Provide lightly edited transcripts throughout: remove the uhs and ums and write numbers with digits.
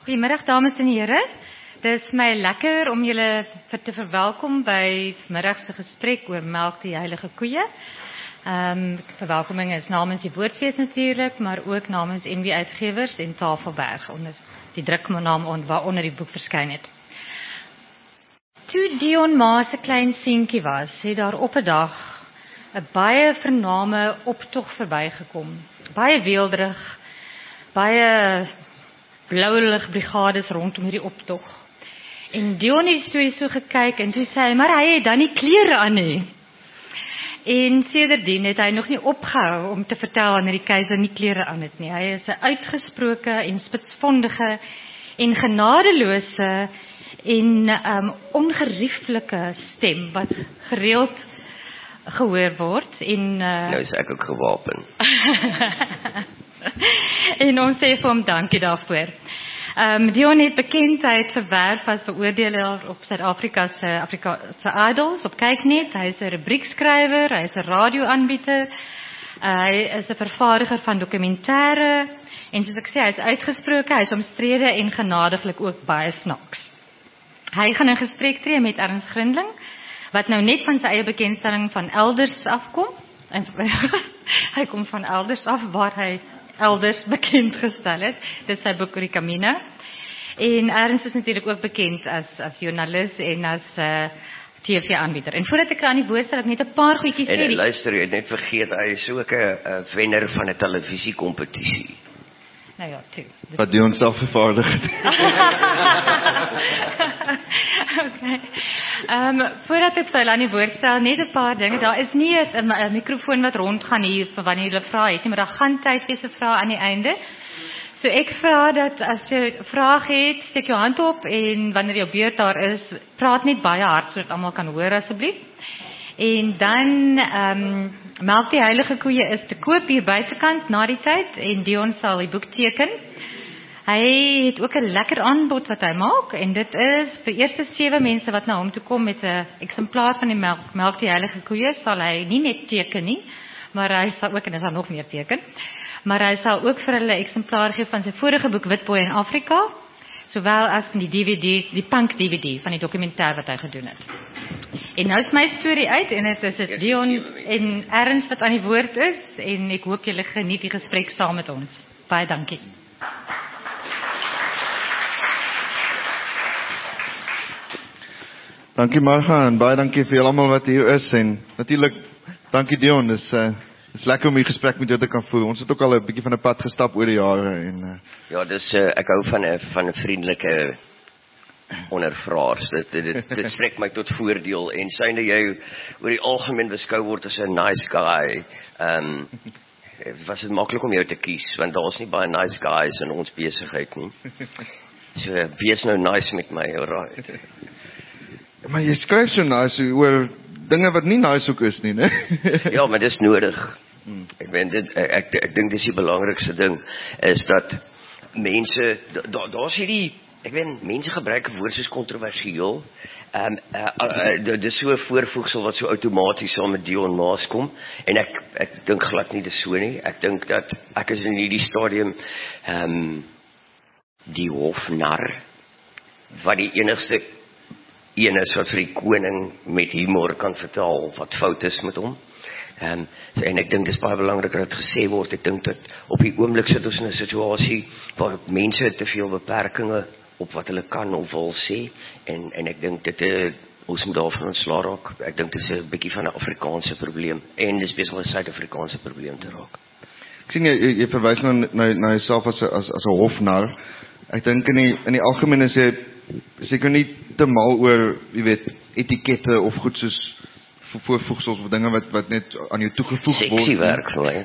Goeiemiddag dames en here. Dit is my lekker om julle te verwelkom by middagse gesprek oor melk die heilige koeie. Verwelkoming is namens die Woordfees natuurlijk, maar ook namens NW Uitgewers en Tafelberg onder die druknaam waaronder die boek verskyn het. Toe Dion Maas 'n klein seentjie was, het daar op 'n dag 'n baie vername optog verbygekom. Baie weelderig, baie blauwligbrigades rondom hierdie optog. En Dion het die storie so gekyk en toe sê hy, maar hy het dan nie klere aan nie. En sedertdien het hy nog nie opgehou om te vertel wanneer die keiser nie klere aan het nie. Hy is 'n uitgesproke en spitsvondige en genadeloose en ongerieflike stem wat gereeld gehoor word. En nou is ek ook gewapen. En ons sê vir hom dankie daarvoor. Dion het bekendheid verwerf as beoordelaar op Suid-Afrika se Idols op Kyknet. Hy is 'n rubriekskrywer, hy is 'n radioaanbieder, hy is 'n vervaardiger van dokumentêre en soos ek sê, hy is uitgesproke, hy is omstrede en genadiglik ook baie snaaks. Hy gaan in gesprek tree met Ernst Grindling, wat nou net van sy eie bekendstelling van elders afkom. En hy kom van elders af waar hy elders bekend gestel het. Dit is sy boek oor die Camino. En Ernst is natuurlijk ook bekend as journalist en as TV-aanbieder. En voordat ek aan die woord stel, ek net 'n paar goedjies sê. En luister, jy het net vergeet, hy is ook 'n wenner van 'n televisiekompetisie. Nou ja, toe. Wat die ons self vervaardig het. Okay. Voordat ek vir aan die woord stel, net 'n paar dinge. Daar is nie 'n mikrofoon wat rondgaan hier vir wanneer jy vra het nie, maar daar gaan tyd wees vir vrae aan die einde. So ek vra dat as jy 'n vraag het, steek jou hand op en wanneer jou beurt daar is, praat net baie hard sodat almal kan hoor asseblief. En dan melk die heilige koeie is te koop hier buitekant na die tyd en Dion sal die boek teken. Hy het ook 'n lekker aanbod wat hy maak en dit is vir eerste 7 mense wat na hom toe kom met 'n eksemplaar van die melk die heilige koeie, sal hy nie net teken nie, maar hy sal ook, en hy sal nog meer teken, maar hy sal ook vir hulle 'n eksemplaar gee van sy vorige boek Witbooi in Afrika, sowel as van die DVD, die Punk DVD van die dokumentêr wat hy gedoen het. En nou is my storie uit en dit is Dion en Ernst wat aan die woord is en ek hoop julle geniet die gesprek saam met ons. Baie dankie. Dankie Marga en baie dankie vir julle almal wat hier is en natuurlik dankie Dion, dis lekker om hier gesprek met jou te kan voer. Ons het ook al 'n bietjie van 'n pad gestap oor die jare en ja, dis ek hou van 'n vriendelike ondervraers. Dit strek my tot voordeel en syne jy oor die algemeen beskou word as 'n nice guy. Was dit maklik om jou te kies want daar's nie baie nice guys in ons besigheid nie. So wees nou nice met my, alright. Maar jy skryf so nice oor dinge wat nie nice ook is nie, né? Ja, maar dis nodig. Ek dink dis die belangrikste ding is dat mense daar's hierdie mense gebruik 'n woord soos kontroversieel. Dis so 'n voorvoegsel wat so outomaties saam met Dion Maas kom en ek dink glad nie dis so nie. Ek dink dat ek is in hierdie stadium die hofnar wat die enigste een is wat vir die koning met humor kan vertaal wat fout is met hom. En ek dink dis baie belangrik dat dit gesê word. Ek dink dat op die oomblik sit ons in 'n situasie waar mense te veel beperkings op wat hulle kan of wil sê en ek dink dit ons moet daarvan ontslaa raak. Ek dink dit is 'n bietjie van 'n Afrikaanse probleem en dis besig om 'n Suid-Afrikaanse probleem te raak. Ek sien jy verwys na jouself as 'n hofnar. Ek dink in die algemeen is jy seker nie te mal oor, jy weet, etikette of goed soos voorvoegsels of dinge wat net aan jou toegevoeg word. Seksie werk vir my.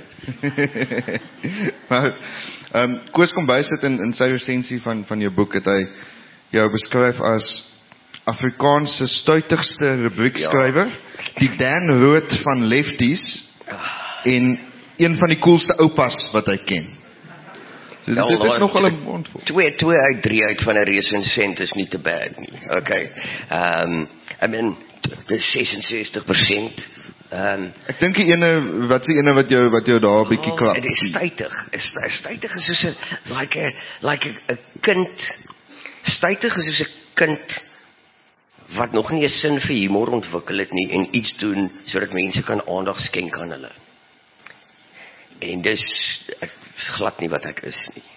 Maar Koos Kombuis het in sy resensie van jou boek het hy jou beskryf as Afrikaans se stuitigste rubriekskrywer, die Dan Rood van Lefties en een van die coolste oupas wat hy ken. So dit is nogal 'n mondvol. 2 uit 3 uit van 'n resensent is nie te bad nie. Okay. I mean, dis 66%. Ek dink die ene wat jou daar 'n bietjie klap. Dit is stuitig. Stuitig is soos 'n like 'n kind Stuitig is soos 'n kind wat nog nie 'n sin vir humor ontwikkel het nie en iets doen sodat mense kan aandag skenk aan hulle. En dis glad nie wat ek is nie.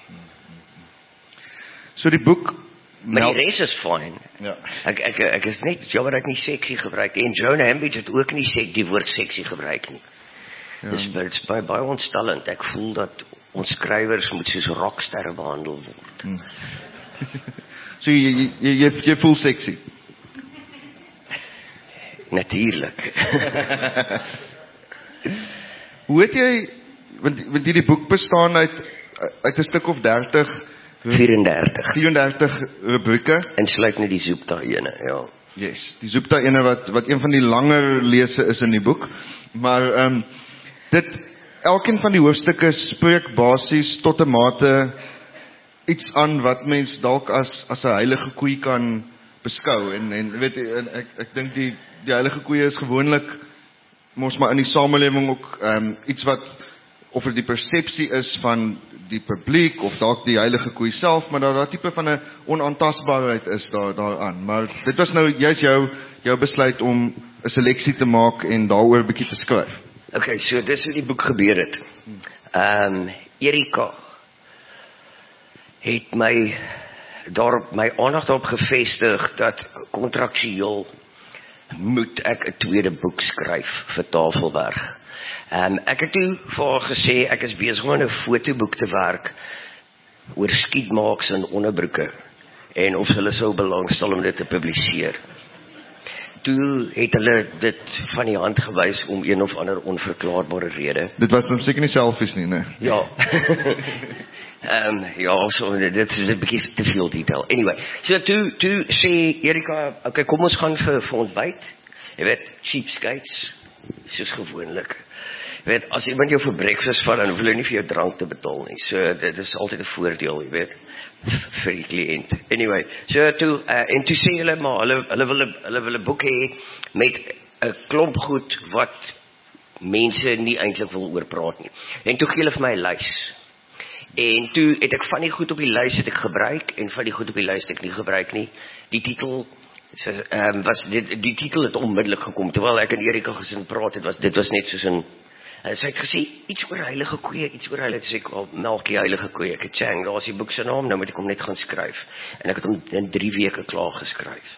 So die boek Maar die res is fyn. Ja. Ek is net jammer dat ek nie seksie gebruik en Joan Hambidge het ook nie die woord seksie gebruik nie. Ja. Dis baie ontstellend. Ek voel dat ons skrywers moet soos rocksterre behandel word. So jy voel sexy. Natuurlik. Hoe het jy, want hierdie boek bestaan uit 'n stuk of 34 rubrieke. Insluit net die Zoopta ene, ja. Yes, die Zoopta ene wat een van die langer lese is in die boek. Maar elkeen van die hoofstukke spreek basies tot 'n mate iets aan wat mens dalk as 'n heilige koei kan beskou. En weet jy, ek dink die heilige koeie is gewoonlik mos maar in die samelewing ook iets wat of dit die persepsie is van die publiek of dalk die heilige koei self, maar daar tipe van 'n onaantastbaarheid is daaraan. Maar dit was nou juist jou besluit om 'n seleksie te maak en daaroor 'n bietjie te skryf. Okay, so dis hoe die boek gebeur het. Erika het my aandag daarop gevestig dat kontraktueel moet ek 'n tweede boek skryf vir Tafelberg. Ek het toe vir haar gesê ek is besig om 'n fotoboek te werk oor skietmaaks en onderbroeke en of hulle sou belangstel om dit te publiseer. Toe het hulle dit van die hand gewys om een of ander onverklaarbare rede. Dit was dan seker nie selfies nie, né? Ja. Ja, so dit is 'n bietjie te veel detail. Anyway, so toe sê Erika, okay, kom ons gaan vir ontbyt. Jy weet, cheapskates, soos gewoonlik. Jy weet, as iemand jou vir breakfast vat, dan hoef hulle nie vir jou drank te betaal nie. So dit is altyd 'n voordeel, jy weet, vir die kliënt. Anyway, so toe en toe sê hulle maar hulle wil 'n boek hê met 'n klomp goed wat mense nie eintlik wil oor praat nie. En toe gee hulle vir my 'n lys. En toe het ek van die goed op die lys het ek gebruik en van die goed op die lys het ek nie gebruik nie. Die titel die titel het onmiddellik gekom terwyl ek en Erika gesin praat het, dit was net soos 'n sy het gesê iets oor heilige koeie, sê ek Melkie heilige koeie. Ek het chang, daar's die boek se naam, nou moet ek hom net gaan skryf. En ek het hom in 3 weke klaar geskryf.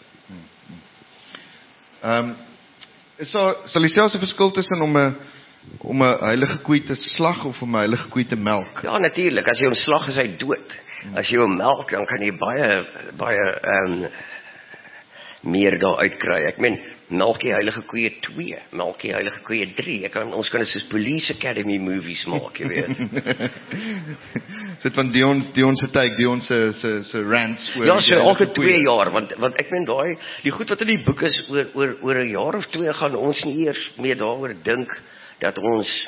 Sal jy selfs 'n verskil tussen om 'n heilige koei te slag of om 'n heilige koei te melk? Ja, natuurlik. As jy hom slag, is hy dood. As jy hom melk, dan kan jy baie meer daar uitkry. Ek meen, Melkie heilige koeie 2, Melkie heilige koeie 3. Ons kan soos Police Academy movies maak, jy weet. Dit van Dion se tyd, Dion se rants oor. Ja, so elke 2 jaar, want ek meen die goed wat in die boek is oor 'n jaar of 2 gaan ons nie eers meer daaroor dink dat ons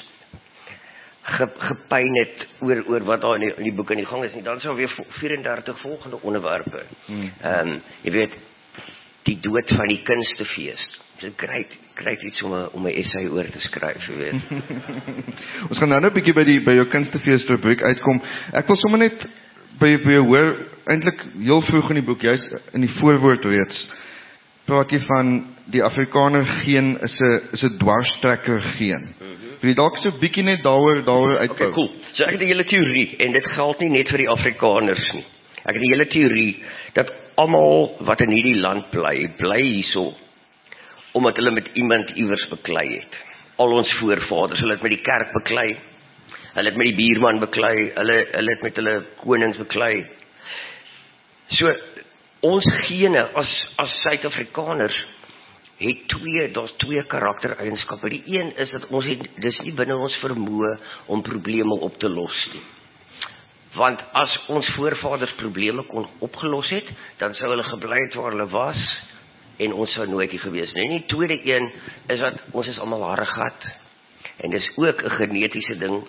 gepyn het oor wat daar in die boek aan die gang is nie. Dan sou weer 34 volgende onderwerpe. Jy weet, die dood van die kunstefees. Dit kry iets om 'n essay oor te skryf, jy weet. Ons gaan nou 'n bietjie by jou kunstefees rubriek uitkom. Ek wil sommer net by jou hoor, eintlik heel vroeg in die boek, juist in die voorwoord reeds, praat jy van die Afrikaner geen is 'n dwarstrekker geen. Wil jy dalk so 'n bietjie net daaroor uitbou? Okay, cool. So ek het 'n hele teorie en dit geld nie net vir die Afrikaners nie. Ek het 'n hele teorie dat almal wat in hierdie land bly hierso omdat hulle met iemand iewers beklei het. Al ons voorvaders, hulle het met die kerk beklei, hulle het met die buurman beklei, hulle het met hulle konings beklei. So ons gene as Suid-Afrikaners het daar's 2 karaktereienskappe. Die een is dat dis nie binne ons vermoë om probleme op te los nie. Want as ons voorvaders probleme kon opgelos het, dan sou hulle gebly het waar hulle was en ons sou nooit hier gewees nie. En die tweede een is dat ons is almal harregat. En dis ook 'n genetiese ding.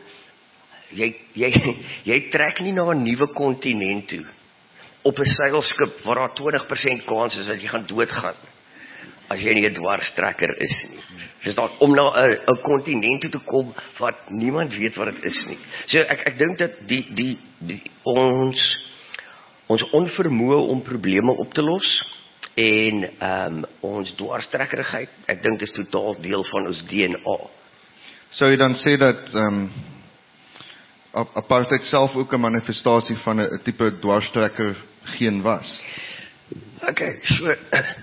Jy trek nie na 'n nuwe kontinent toe op 'n seilskip waar daar 20% kans is dat jy gaan doodgaan as jy nie 'n dwarstrekker is nie. Dis dan om na 'n kontinent toe te kom wat niemand weet wat dit is nie. So ek dink dat ons onvermoë om probleme op te los en ons dwarstrekkerigheid, ek dink dit is totaal deel van ons DNA. Sou jy dan sê dat apartheid self ook 'n manifestasie van 'n tipe dwarstrekker geen was? Okay, so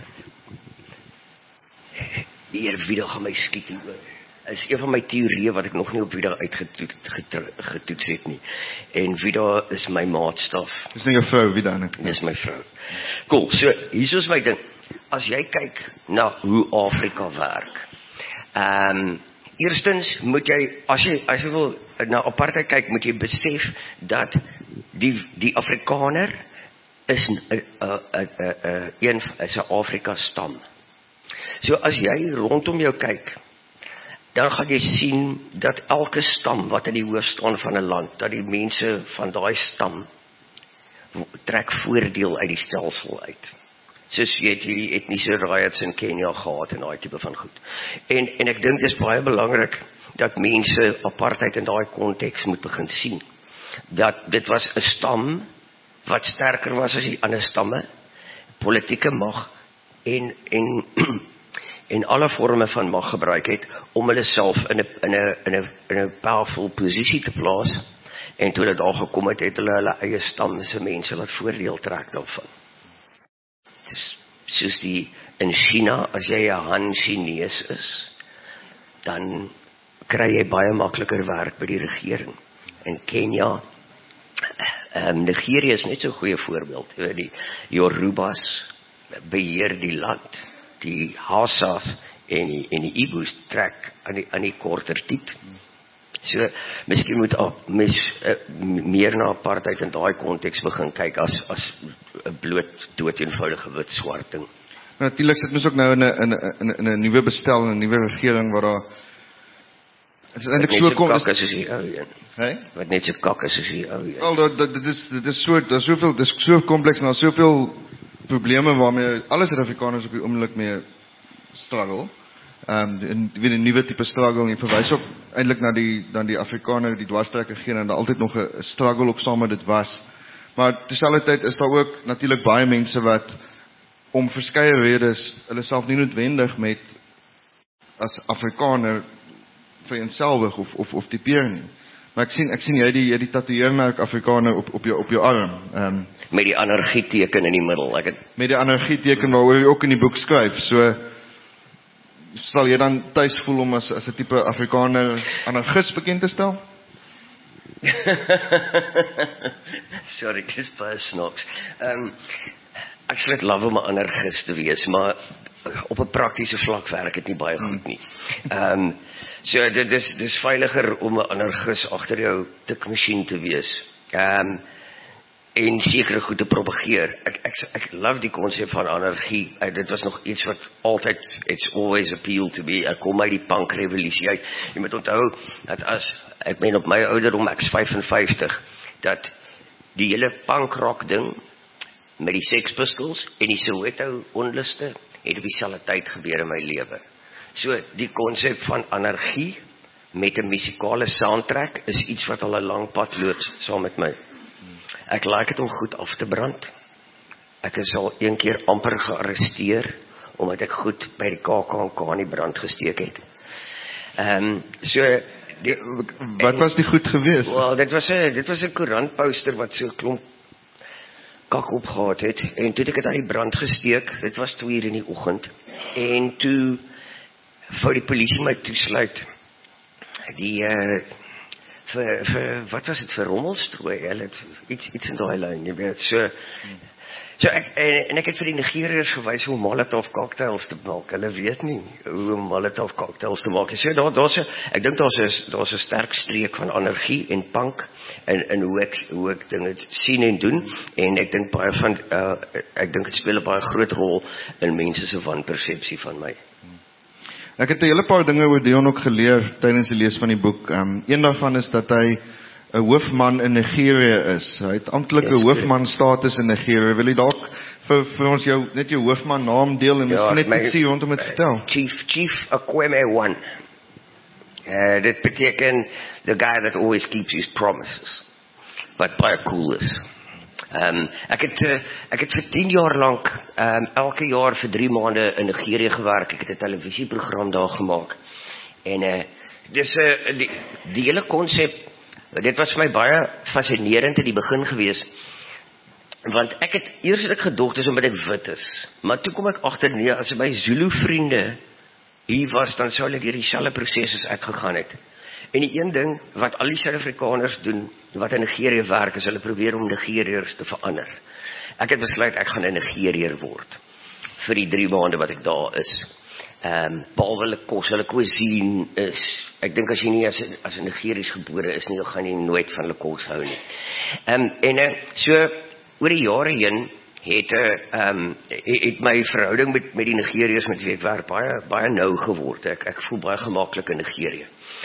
hier video gaan my skiet hieroor. Is een van my teorieë wat ek nog nie op video uitgetoets het nie. En Vida is my maatstaf. Dis nie jou vrou, Vida nie. Dis my vrou. Cool, so hier is my ding. As jy kyk na hoe Afrika werk. Eerstens moet jy, as jy wil na apartheid kyk, moet jy besef dat die Afrikaner is 'n Afrika stam. So as jy rondom jou kyk, dan gaan jy sien dat elke stam wat in die hoof staan van 'n land, dat die mense van daai stam trek voordeel uit die stelsel uit. Soos jy het hierdie etniese riots in Kenia gehad en daai tipe van goed. En ek dink dit is baie belangrik dat mense apartheid in daai konteks moet begin sien. Dat dit was 'n stam wat sterker was as die ander stamme, politieke mag en alle vorme van mag gebruik het om hulle self in 'n powerful posisie te plaas. En toe dit daar gekom het, het hulle eie stam se mense wat voordeel trek daarvan. Dit is soos in China, as jy 'n Han Chinees is, dan kry jy baie makliker werk by die regering. In Kenia, Nigeria is net so 'n goeie voorbeeld. Die Yorubas beheer die land. Die Hausas en die Igbos trek aan die korter tyd. So, miskien moet mens meer na apartheid in daai konteks begin kyk as 'n bloot dood eenvoudige wit swart ding. Natuurlik sit mens ook nou in 'n nuwe bestel en 'n nuwe regering waar daar dit is eintlik so kom is soos die ou een. Hè? Wat net so kak is soos die ou een. Wel, dit is soveel, dit is so kompleks en daar soveel probleme waarmee alle Suid-Afrikaners op die oomblik mee struggle. En weer 'n nuwe tipe struggle en jy verwys ook eintlik na die Afrikaner, die dwarstrekker geen en daar altyd nog 'n struggle ook saam met dit was. Maar terselfdertyd is daar ook natuurlik baie mense wat om verskeie redes hulle self nie noodwendig met as Afrikaner vereenselwig of tipeer nie. Maar ek sien jy die tatoeëermerk Afrikaner op jou arm. Met die anargieteken in die middel. Met die anargieteken waaroor jy ook in die boek skryf. So sal jy dan tuis voel om as 'n tipe Afrikaner anarchist bekend te stel? Sorry, ek is baie snaaks. Ek sal dit love om 'n anarchist te wees, maar op 'n praktiese vlak werk dit nie baie goed nie. So dit is veiliger om 'n anarchist agter jou tikmasjien te wees. En sekere goed te propageer. Ek love die konsep van anargie. Dit was nog iets wat altyd, it's always appealed to me. Ek kom uit die punk revolusie uit. Jy moet onthou dat ek ben op my ouderdom, ek is 55, dat die hele punk rock ding met die Sex Pistols en die Soweto onluste het op dieselfde tyd gebeur in my lewe. So die konsep van anargie met 'n musikale soundtrack is iets wat al 'n lang pad loop saam met my. Ek like dit om goed af te brand. Ek is al een keer amper gearresteer omdat ek goed by die KAKNK in die brand gesteek het. Wat was die goed gewees? Wel, dit was 'n koerantposter wat so 'n klomp kak opgehad het en toe het ek dit aan die brand gesteek. Dit was 2:00 in die oggend en toe wou die polisie my toesluit. Wat was dit vir rommelstrooi? Hulle het iets in daai lyn, jy weet. So ek het vir die Nigeriërs gewys hoe Molotov cocktails te maak. Hulle weet nie hoe Molotov cocktails te maak. So ek dink daar's 'n sterk streek van anargie en punk en hoe ek dinge sien en doen en ek dink baie van ek dink dit speel 'n baie groot rol in mense se wanpersepsie van my. Ek het 'n hele paar dinge oor Dion ook geleer tydens die lees van die boek. Een daarvan is dat hy 'n hoofman in Nigerië is. Hy het amptelike hoofman status in Nigerië. Wil jy dalk vir ons net jou hoofman naam deel en miskien net iets sê rondom dit vertel? Chief Akweme 1. Dit beteken the guy that always keeps his promises. Wat baie cool is. Ek het vir 10 jaar lank elke jaar vir 3 maande in Nigerië gewerk. Ek het 'n televisieprogram daar gemaak. En dis die hele konsep, dit was vir my baie fascinerend in die begin gewees. Want eers het ek gedog dis omdat ek wit is. Maar toe kom ek agter nee, as my Zulu vriende hier was, dan sou hulle deur dieselfde proses as ek gegaan het. En die een ding wat al die Suid-Afrikaners doen, wat in Nigerië werk, is hulle probeer om Nigeriërs te verander. Ek het besluit ek gaan 'n Nigeriër word vir die 3 maande wat ek daar is. Behalwe hulle kos, hulle cuisine is, ek dink as jy nie as 'n Nigeriërs gebore is nie, dan gaan jy nooit van hulle kos hou nie. So oor die jare heen het my verhouding met die Nigeriërs met wie ek werk baie nou geword. Ek voel baie gemaklik in Nigerië.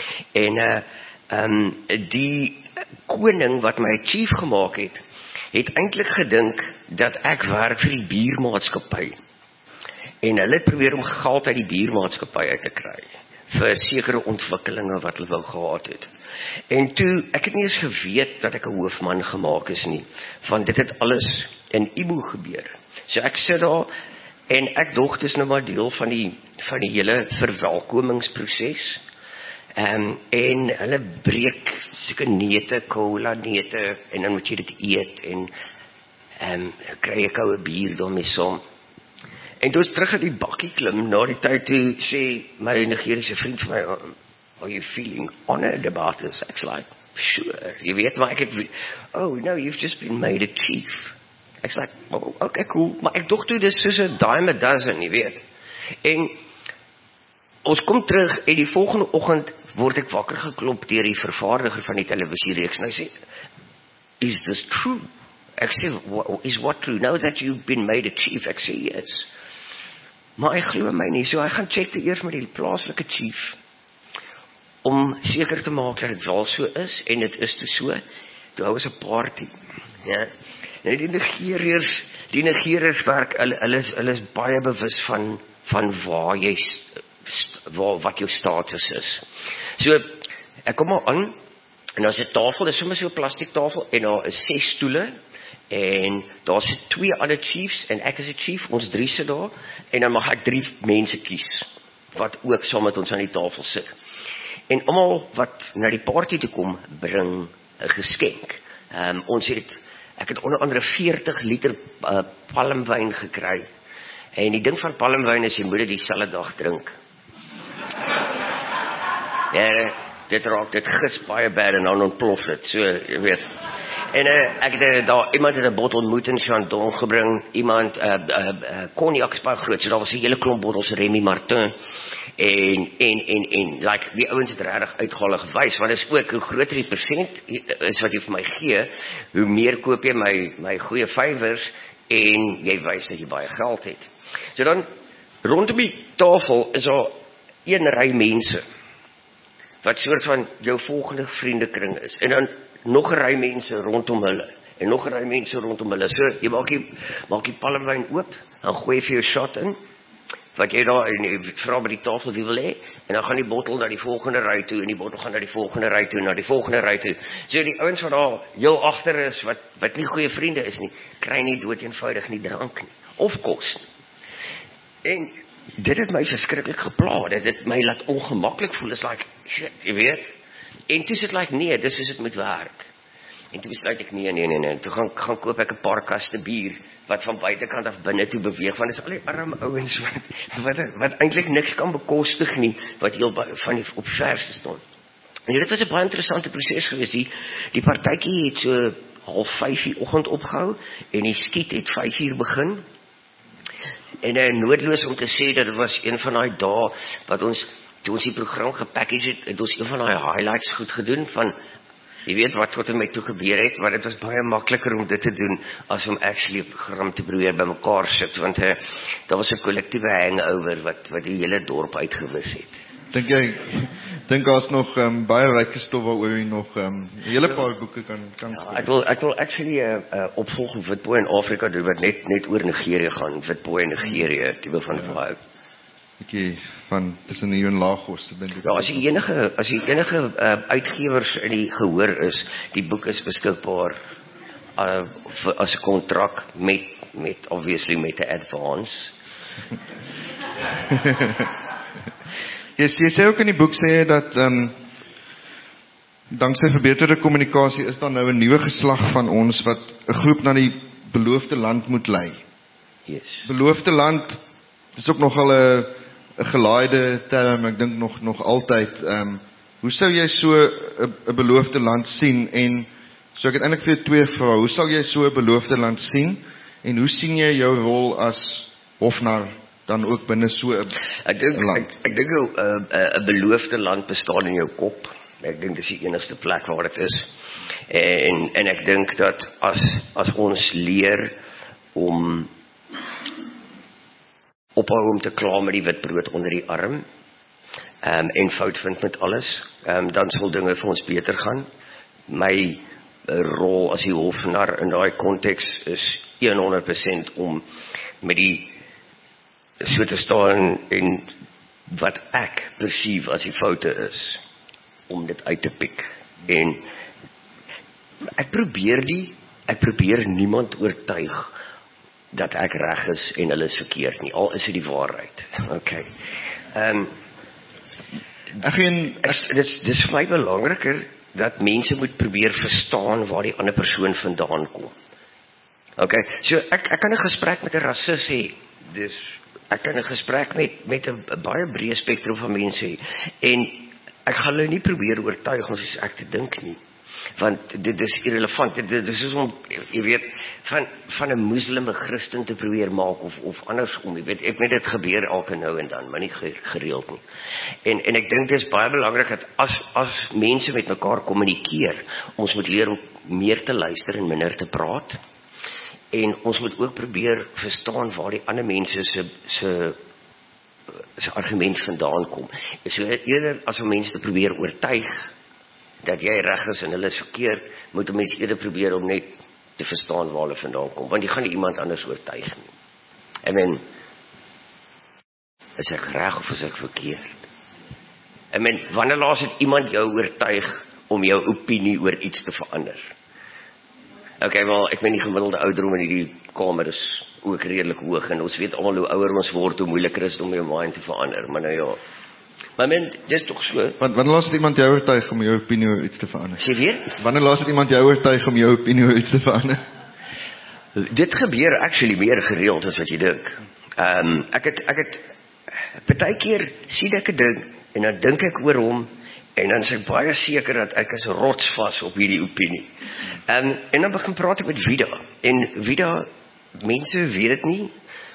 En die koning wat my chief gemaak het eintlik gedink dat ek werk vir die biermaatskappy. En hulle het probeer om geld uit die biermaatskappy uit te kry vir sekere ontwikkelinge wat hulle wou gehad het. En toe, ek het nie eens geweet dat ek 'n hoofman gemaak is nie, want dit het alles in Imo gebeur. So ek sit daar, en ek dog dis nou maar deel van die hele verwelkomingsproses. En hulle breek seker neute, cola neute, en dan moet jy dit eet, en kry jy koue bier daarmee saam. En toe is terug in die bakkie klim, na die tyd toe sê my Nigeriese vriend vir my, are you feeling honored about this? Ek's like, sure, jy weet, maar ek het, oh no, you've just been made a chief. Ek's like, oh, okay, cool, maar ek dog toe, dis soos 'n dime a dozen, jy weet. En ons kom terug, en die volgende oggend word ek wakker geklop deur die vervaardiger van die televisiereeks, en hy sê, is this true? Ek sê, is what true? Now that you've been made a chief? Ek sê, yes. Maar hy glo my nie, so hy gaan check eers met die plaaslike chief, om seker te maak dat dit wel so is, en dit is toe so, toe hou is 'n party, ja. En die Nigeriërs werk, hulle is baie bewus van waar jy, wat jou status is. So, ek kom maar aan, en daar is 'n tafel, dit is sommer so 'n plastiek tafel, en daar is 6 stoele, en daar sit 2 ander chiefs, en ek is 'n chief, ons 3 sit daar, en dan mag ek 3 mense kies, wat ook saam met ons aan die tafel sit. En almal wat na die party toe kom, bring 'n geskenk. Ek het onder andere 40 liter palmwyn gekry, en die ding van palmwyn is, jy moet dit dieselfde dag drink. Ja, dit gis baie bad, en dan ontplof dit, so, jy weet. En ek het daar, iemand het 'n bottel Moët en Chandon gebring, iemand, cognac is baie groot, so daar was 'n hele klomp bottels Remy Martin, en, like, die ouens het regtig uitgehaal gewys, want is ook, hoe groter die persent is wat jy vir my gee, hoe meer koop jy my goeie fywers, en jy wys dat jy baie geld het. So dan, rondom die tafel is daar 1 ry mense, wat soort van jou volgende vriendekring is, en dan nog 'n ry mense rondom hulle, en nog 'n ry mense rondom hulle, so jy maak die palmwyn oop, dan gooi jy vir jou shot in, wat jy daar, en jy vra by die tafel wie wil hê, en dan gaan die bottel na die volgende ry toe, en die bottel gaan na die volgende ry toe, na die volgende ry toe, so die ouens wat daar heel agter is, wat nie goeie vriende is nie, kry nie dood eenvoudig nie drank nie, of kos nie. En dit het my verskriklik gepla, dit het my laat ongemaklik voel, is like, shit, jy weet, en toe is het like, nee, dis soos het moet werk, en toe besluit ek, nee, toe gaan koop ek 'n paar kaste bier, wat van buitekant af binne toe beweeg, want dis al die arm ouens, wat eintlik niks kan bekostig nie, wat heel van op verste staan. En dit was 'n baie interessante proses gewees, die partytjie het so 4:30 die oggend opgehou, en die skiet het 5:00 begin, en noodloos om te sê, dat het was een van daai dae, wat toe ons die program gepackage het ons een van daai highlights goed gedoen, van, jy weet wat tot en met toe gebeur het, maar dit was baie makliker om dit te doen, as om actually 'n program te probeer by mekaar sit, want daar was 'n kollektiewe hangover, wat die hele dorp uitgewis het. Dink daar's nog baie ryke stof waaroor jy nog 'n hele paar boeke kan skryf. Ja, ek wil actually 'n opvolg op Witbooi in Afrika doen, wat net oor Nigerië gaan, Witbooi in Nigerië, tipe van vibe. Bietjie van tussen hier en Lagos, dink ek. Ja, as jy enige uitgewers in die gehoor is, die boek is beskikbaar as 'n kontrak met obviously met 'n advance. Jy sê ook in die boek sê jy dat dankzij verbeterde kommunikasie is daar nou 'n nuwe geslag van ons wat 'n groep na die beloofde land moet lei. Yes. Beloofde land is ook nogal 'n gelaaide term, ek dink nog altyd. Hoe sou jy so 'n beloofde land sien en so ek het eintlik vir jou twee vrae. Hoe sal jy so 'n beloofde land sien en hoe sien jy jou rol as hofnar dan ook binne so 'n land? Ek dink 'n beloofde land bestaan in jou kop. Ek dink dis die enigste plek waar dit is. En ek dink dat as ons leer om ophou om te kla met die wit brood onder die arm en fout vind met alles, dan sal dinge vir ons beter gaan. My rol as die hofnar in daai konteks is 100% om met die so te staan en wat ek perceive as die foute is, om dit uit te pik. En ek probeer niemand oortuig dat ek reg is en hulle is verkeerd nie, al is dit die waarheid. Okay. Dis vir my belangriker dat mense moet probeer verstaan waar die ander persoon vandaan kom. Okay, so ek kan 'n gesprek met 'n rasis hê. Ek kan 'n gesprek met 'n baie breë spektrum van mense hê. En ek gaan hulle nie probeer oortuig ons is ek te dink nie. Want dit is irrelevant. Dit is om, jy weet, van 'n moslim 'n Christen te probeer maak of andersom. Jy weet, ek weet dit gebeur elke nou en dan, maar nie gereeld nie. En ek dink dit is baie belangrik dat as mense met mekaar kommunikeer, ons moet leer om meer te luister en minder te praat. En ons moet ook probeer verstaan waar die ander mense se argument vandaan kom. So eerder as om mense te probeer oortuig dat jy reg is en hulle is verkeerd, moet mense eerder probeer om net te verstaan waar hulle vandaan kom, want jy gaan nie iemand anders oortuig nie. I mean, is ek reg of is ek verkeerd? I mean, wanneer laas het iemand jou oortuig om jou opinie oor iets te verander? Okay, wel, ek meen die gemiddelde ouderdom in die kamer is ook redelik hoog, en ons weet almal hoe ouer ons word, hoe moeiliker is om jou mind te verander, maar nou ja. Maar men, dis tog so. Wanneer laas het iemand jou oortuig om jou opinie oor iets te verander? Sê weer? Wanneer laas het iemand jou oortuig om jou opinie oor iets te verander? Dit gebeur actually meer gereeld as wat jy dink. Ek het partykeer sien ek 'n ding en dan dink ek oor hom en dan is ek baie seker dat ek is rotsvas op hierdie opinie. En dan begin praat ek met Vida. En Vida, mense weet dit nie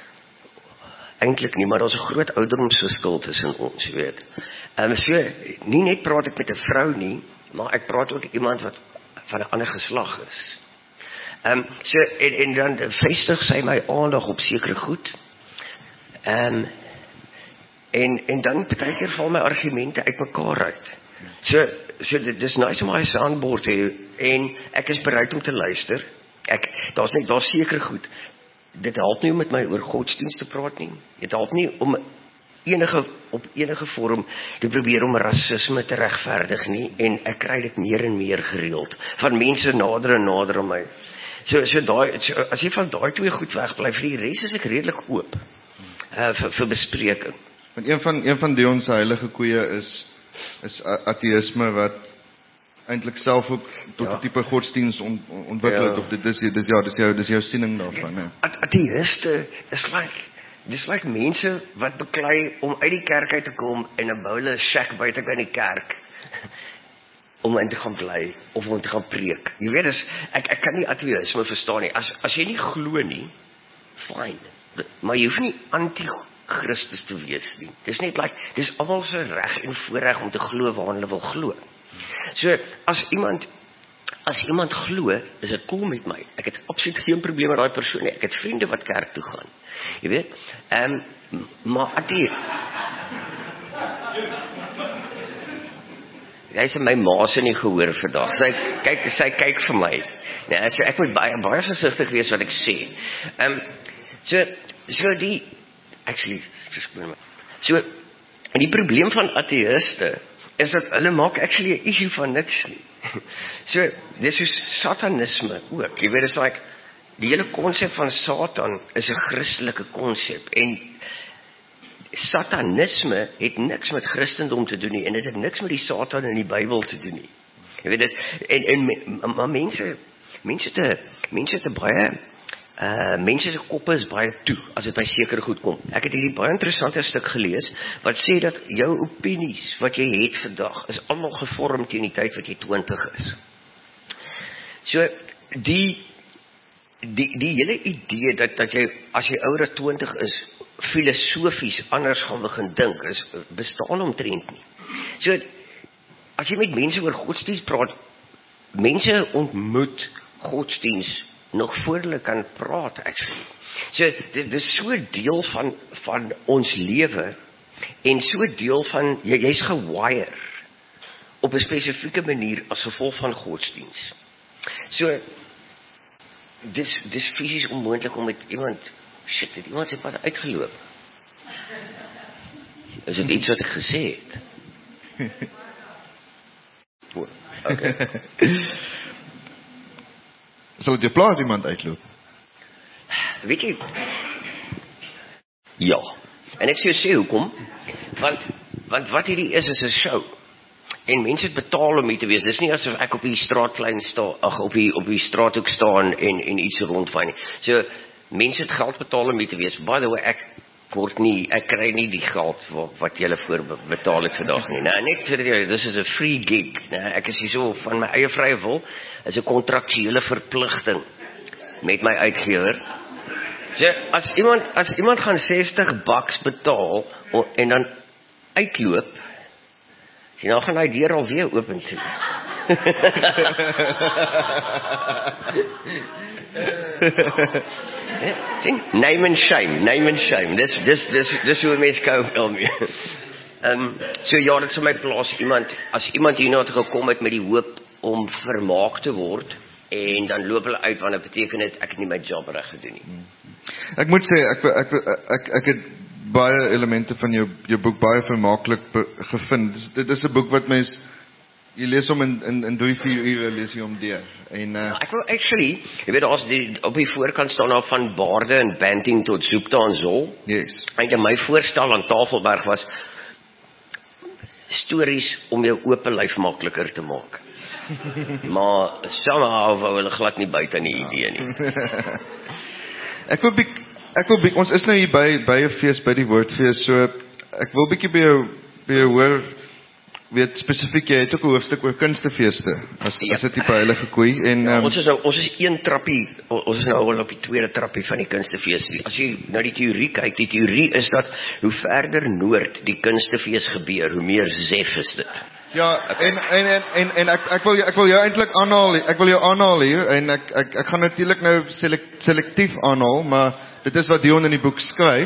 eintlik nie, maar daar's 'n groot ouderdomsverskil tussen ons, jy weet. So nie net praat ek met 'n vrou nie, maar ek praat ook iemand wat van 'n ander geslag is. So en dan vestig sy my aandag op sekere goed. En dan partykeer val my argumente uitmekaar uit. So dis nice om my soundboard te hê en ek is bereid om te luister. Daar's seker goed. Dit help nie om met my oor godsdienst te praat nie. Dit help nie om op enige vorm te probeer om rasisme te regverdig nie. En ek kry dit meer en meer gereeld van mense nader en nader aan my. So as jy van daai twee goed wegbly, vir die res is ek redelik oop vir bespreking. Want een van Dion se heilige koeie is ateïsme wat eintlik self ook tot 'n tipe godsdienst ontwikkel het. Dis jou siening daarvan, hè. Ateïste dis like mense wat beklei om uit die kerk uit te kom en 'n bou hulle 'n shack buite by die kerk om in te gaan bly of om te gaan preek. Jy weet, ek kan nie ateïsme verstaan nie. As jy nie glo nie, fine. Maar jy hoef nie anti-Christus te wees nie. Dis net dis almal se reg en voorreg om te glo waar hulle wil glo. So as iemand glo, is dit cool met my. Ek het absoluut geen probleem met daai persoon nie. Ek het vriende wat kerk toe gaan. Jy weet? Maar Jy sê my ma se nie gehoor vandag. Sy kyk vir my. Nee, so ek moet baie versigtig wees wat ek sê. En die probleem van ateïste is dat hulle maak actually 'n issue van niks nie. So, dis soos satanisme ook. Jy weet, is like, die hele konsep van Satan is 'n Christelike konsep en satanisme het niks met Christendom te doen nie en dit het niks met die Satan in die Bybel te doen nie. Jy weet dit maar mense het 'n baie mense se koppe is baie toe as dit by sekere goed kom. Ek het hierdie baie interessante stuk gelees wat sê dat jou opinies wat jy het vandag is almal gevorm teen die tyd wat jy 20 is. So die hele idee dat jy as jy ouer as 20 is filosofies anders gaan begin dink is bestaan omtrent nie. So as jy met mense oor godsdienst praat, mense ontmoet godsdienst nog voor hulle kan praat actually. So dit is so deel van ons lewe en so deel van jy's gewire op 'n spesifieke manier as gevolg van godsdienst. So dis fisies onmoontlik om met iemand se pad uitgeloop. Is dit iets wat ek gesê het? Okay. Sal dit jou pla as iemand uitloop? Weet jy? Ja. En ek sê hoekom? Want wat hierdie is 'n show. En mense het betaal om hier te wees. Dis nie asof ek op die straatplein staan, op die straathoek staan en iets rondvaai nie. So mense het geld betaal om hier te wees. By the way, ek kry nie die geld wat julle voor betaal het vandag nie. Nou net vir julle, dis is 'n free gig. Nou, ek is hier so van my eie vrye wil, is 'n kontraktuele verpligting met my uitgewer. So as iemand gaan $60 betaal en dan uitloop, nou gaan hy deur alweer open toe. Sien, name and shame. Dis hoe mense koop daarmee. So ja, dit sou my plaas as iemand hier nou gekom het met die hoop om vermaak te word en dan loop hulle uit want dit beteken dit ek het nie my job reg gedoen nie. Ek moet sê ek het baie elemente van jou boek baie vermaaklik gevind. Dit is 'n boek wat mens jy lees hom in 3-4 ure lees jy hom deur. En ek wil actually, jy weet daar's op die voorkant staan daar van Baarde en Banting tot Zoekta en Zol. Yes. En my voorstel aan Tafelberg was stories om jou oop lyf makliker te maak. Maar somehow wou hulle glad nie buite in die idee nie. Ek wil ons is nou hier by 'n fees, by die woordfees, so ek wil bietjie by jou hoor, weet spesifiek, jy het ook 'n hoofstuk oor kunstefeeste, as dit tipe heilige koei, en ons is een trappie, ons is nou al op die tweede trappie van die kunstefees. As jy nou die teorie kyk, die teorie is dat hoe verder noord die kunstefees gebeur, hoe meer zef is dit. Ja, en ek wil jou eintlik aanhaal hier, en ek gaan natuurlik nou selektief aanhaal, maar dit is wat Dion in die boek skryf.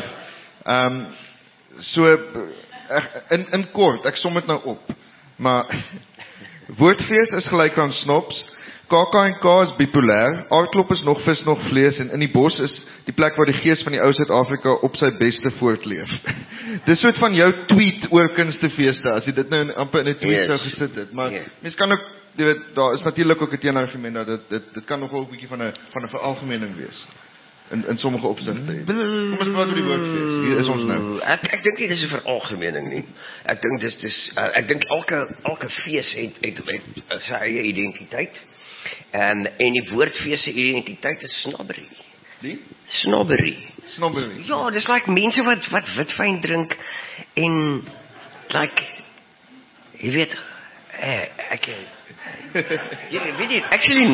So in kort, ek som dit nou op. Maar woordfees is gelyk aan snops, KAK&K is bipolêr, aardklop is nog vis nog vlees en in die bos is die plek waar die gees van die ou Suid-Afrika op sy beste voortleef. Dis soort van jou tweet oor kunstefeeste, as jy dit nou amper in 'n tweet sou gesit het, maar mens kan ook, jy weet, daar is natuurlik ook 'n teenargument dat dit kan nogal 'n bietjie van 'n veralgemening wees. In sommige opsigte. Kom ons praat oor die woordfees. Hier is ons nou. Ek dink nie dis 'n veralgemening nie. Ek dink ek dink elke fees het sy eie identiteit. En die woordfees se identiteit is snobbery. Die? Snobbery. Ja, dis like mense wat witwyn drink en like jy weet weet jy, actually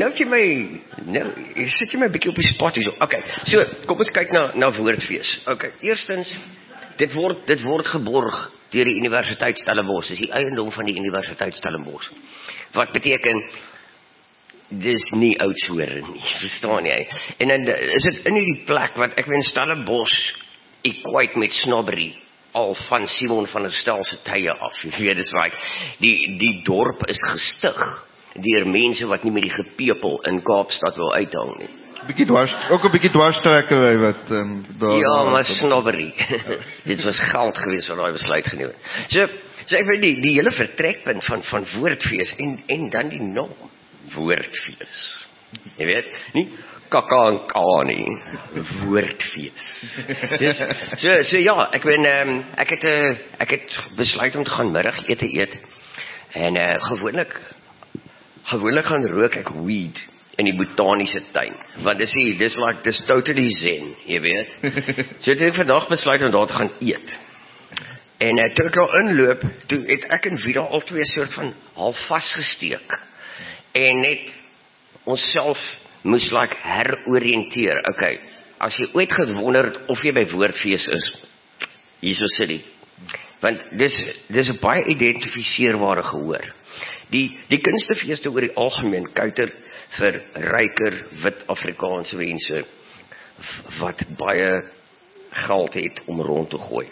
jy sit jy my 'n bietjie op die spot hier so. Okay, so kom ons kyk na woordfees. Okay, eerstens dit word geborg deur die Universiteit Stellenbosch. Dis die eiendom van die Universiteit Stellenbosch. Wat beteken dis nie Oudtshoorn nie, verstaan jy? En dan is dit in hierdie plek wat ek weet Stellenbosch equate met snobbery al van Simon van der Stel se tye af. Jy weet, dis like die dorp is gestig deur mense wat nie met die gepepel in Kaapstad wil uithang nie. Ook 'n bietjie dwarstrekkery wat daar. Ja, maar snobbery. Dit was geld geweest wat daai besluit geneem het. So So ek weet die hele vertrekpunt van woordfees en dan die naam woordfees. Jy weet, nie kaka en ka nie, woordfees. So ja, ek het besluit om te gaan middagete eet en gewoonlik gaan rook ek weed in die botaniese tuin, want dis totally zen, jy weet. So het ek vandag besluit om daar te gaan eet. En toe ek daar inloop, toe het ek en Vida al twee soort van half vasgesteek. En net onsself moes heroriënteer. Okay, as jy ooit gewonder het of jy by woordfees is, hierso sit die. Want dis 'n baie identifiseerbare gehoor. Die kunstefeeste oor die algemeen kuiter vir ryker wit Afrikaanse mense wat baie geld het om rond te gooi.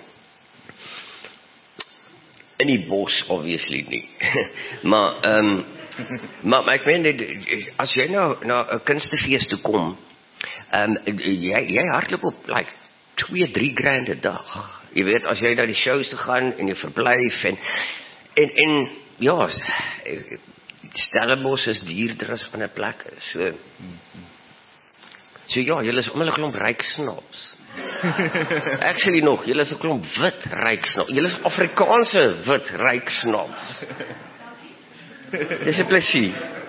In die bos obviously nie. maar ek meen as jy na 'n kunstefees toe kom, jy hardloop op 2-3 grand 'n dag. Jy weet, as jy na die shows te gaan en jy verblyf en ja, Stellenbosch is duurder as ander plekke. So ja, julle is almal 'n klomp ryk snaps. Actually nog, julle is 'n klomp wit ryk snaps. Julle is Afrikaanse wit ryk snaps. Dis 'n plesier.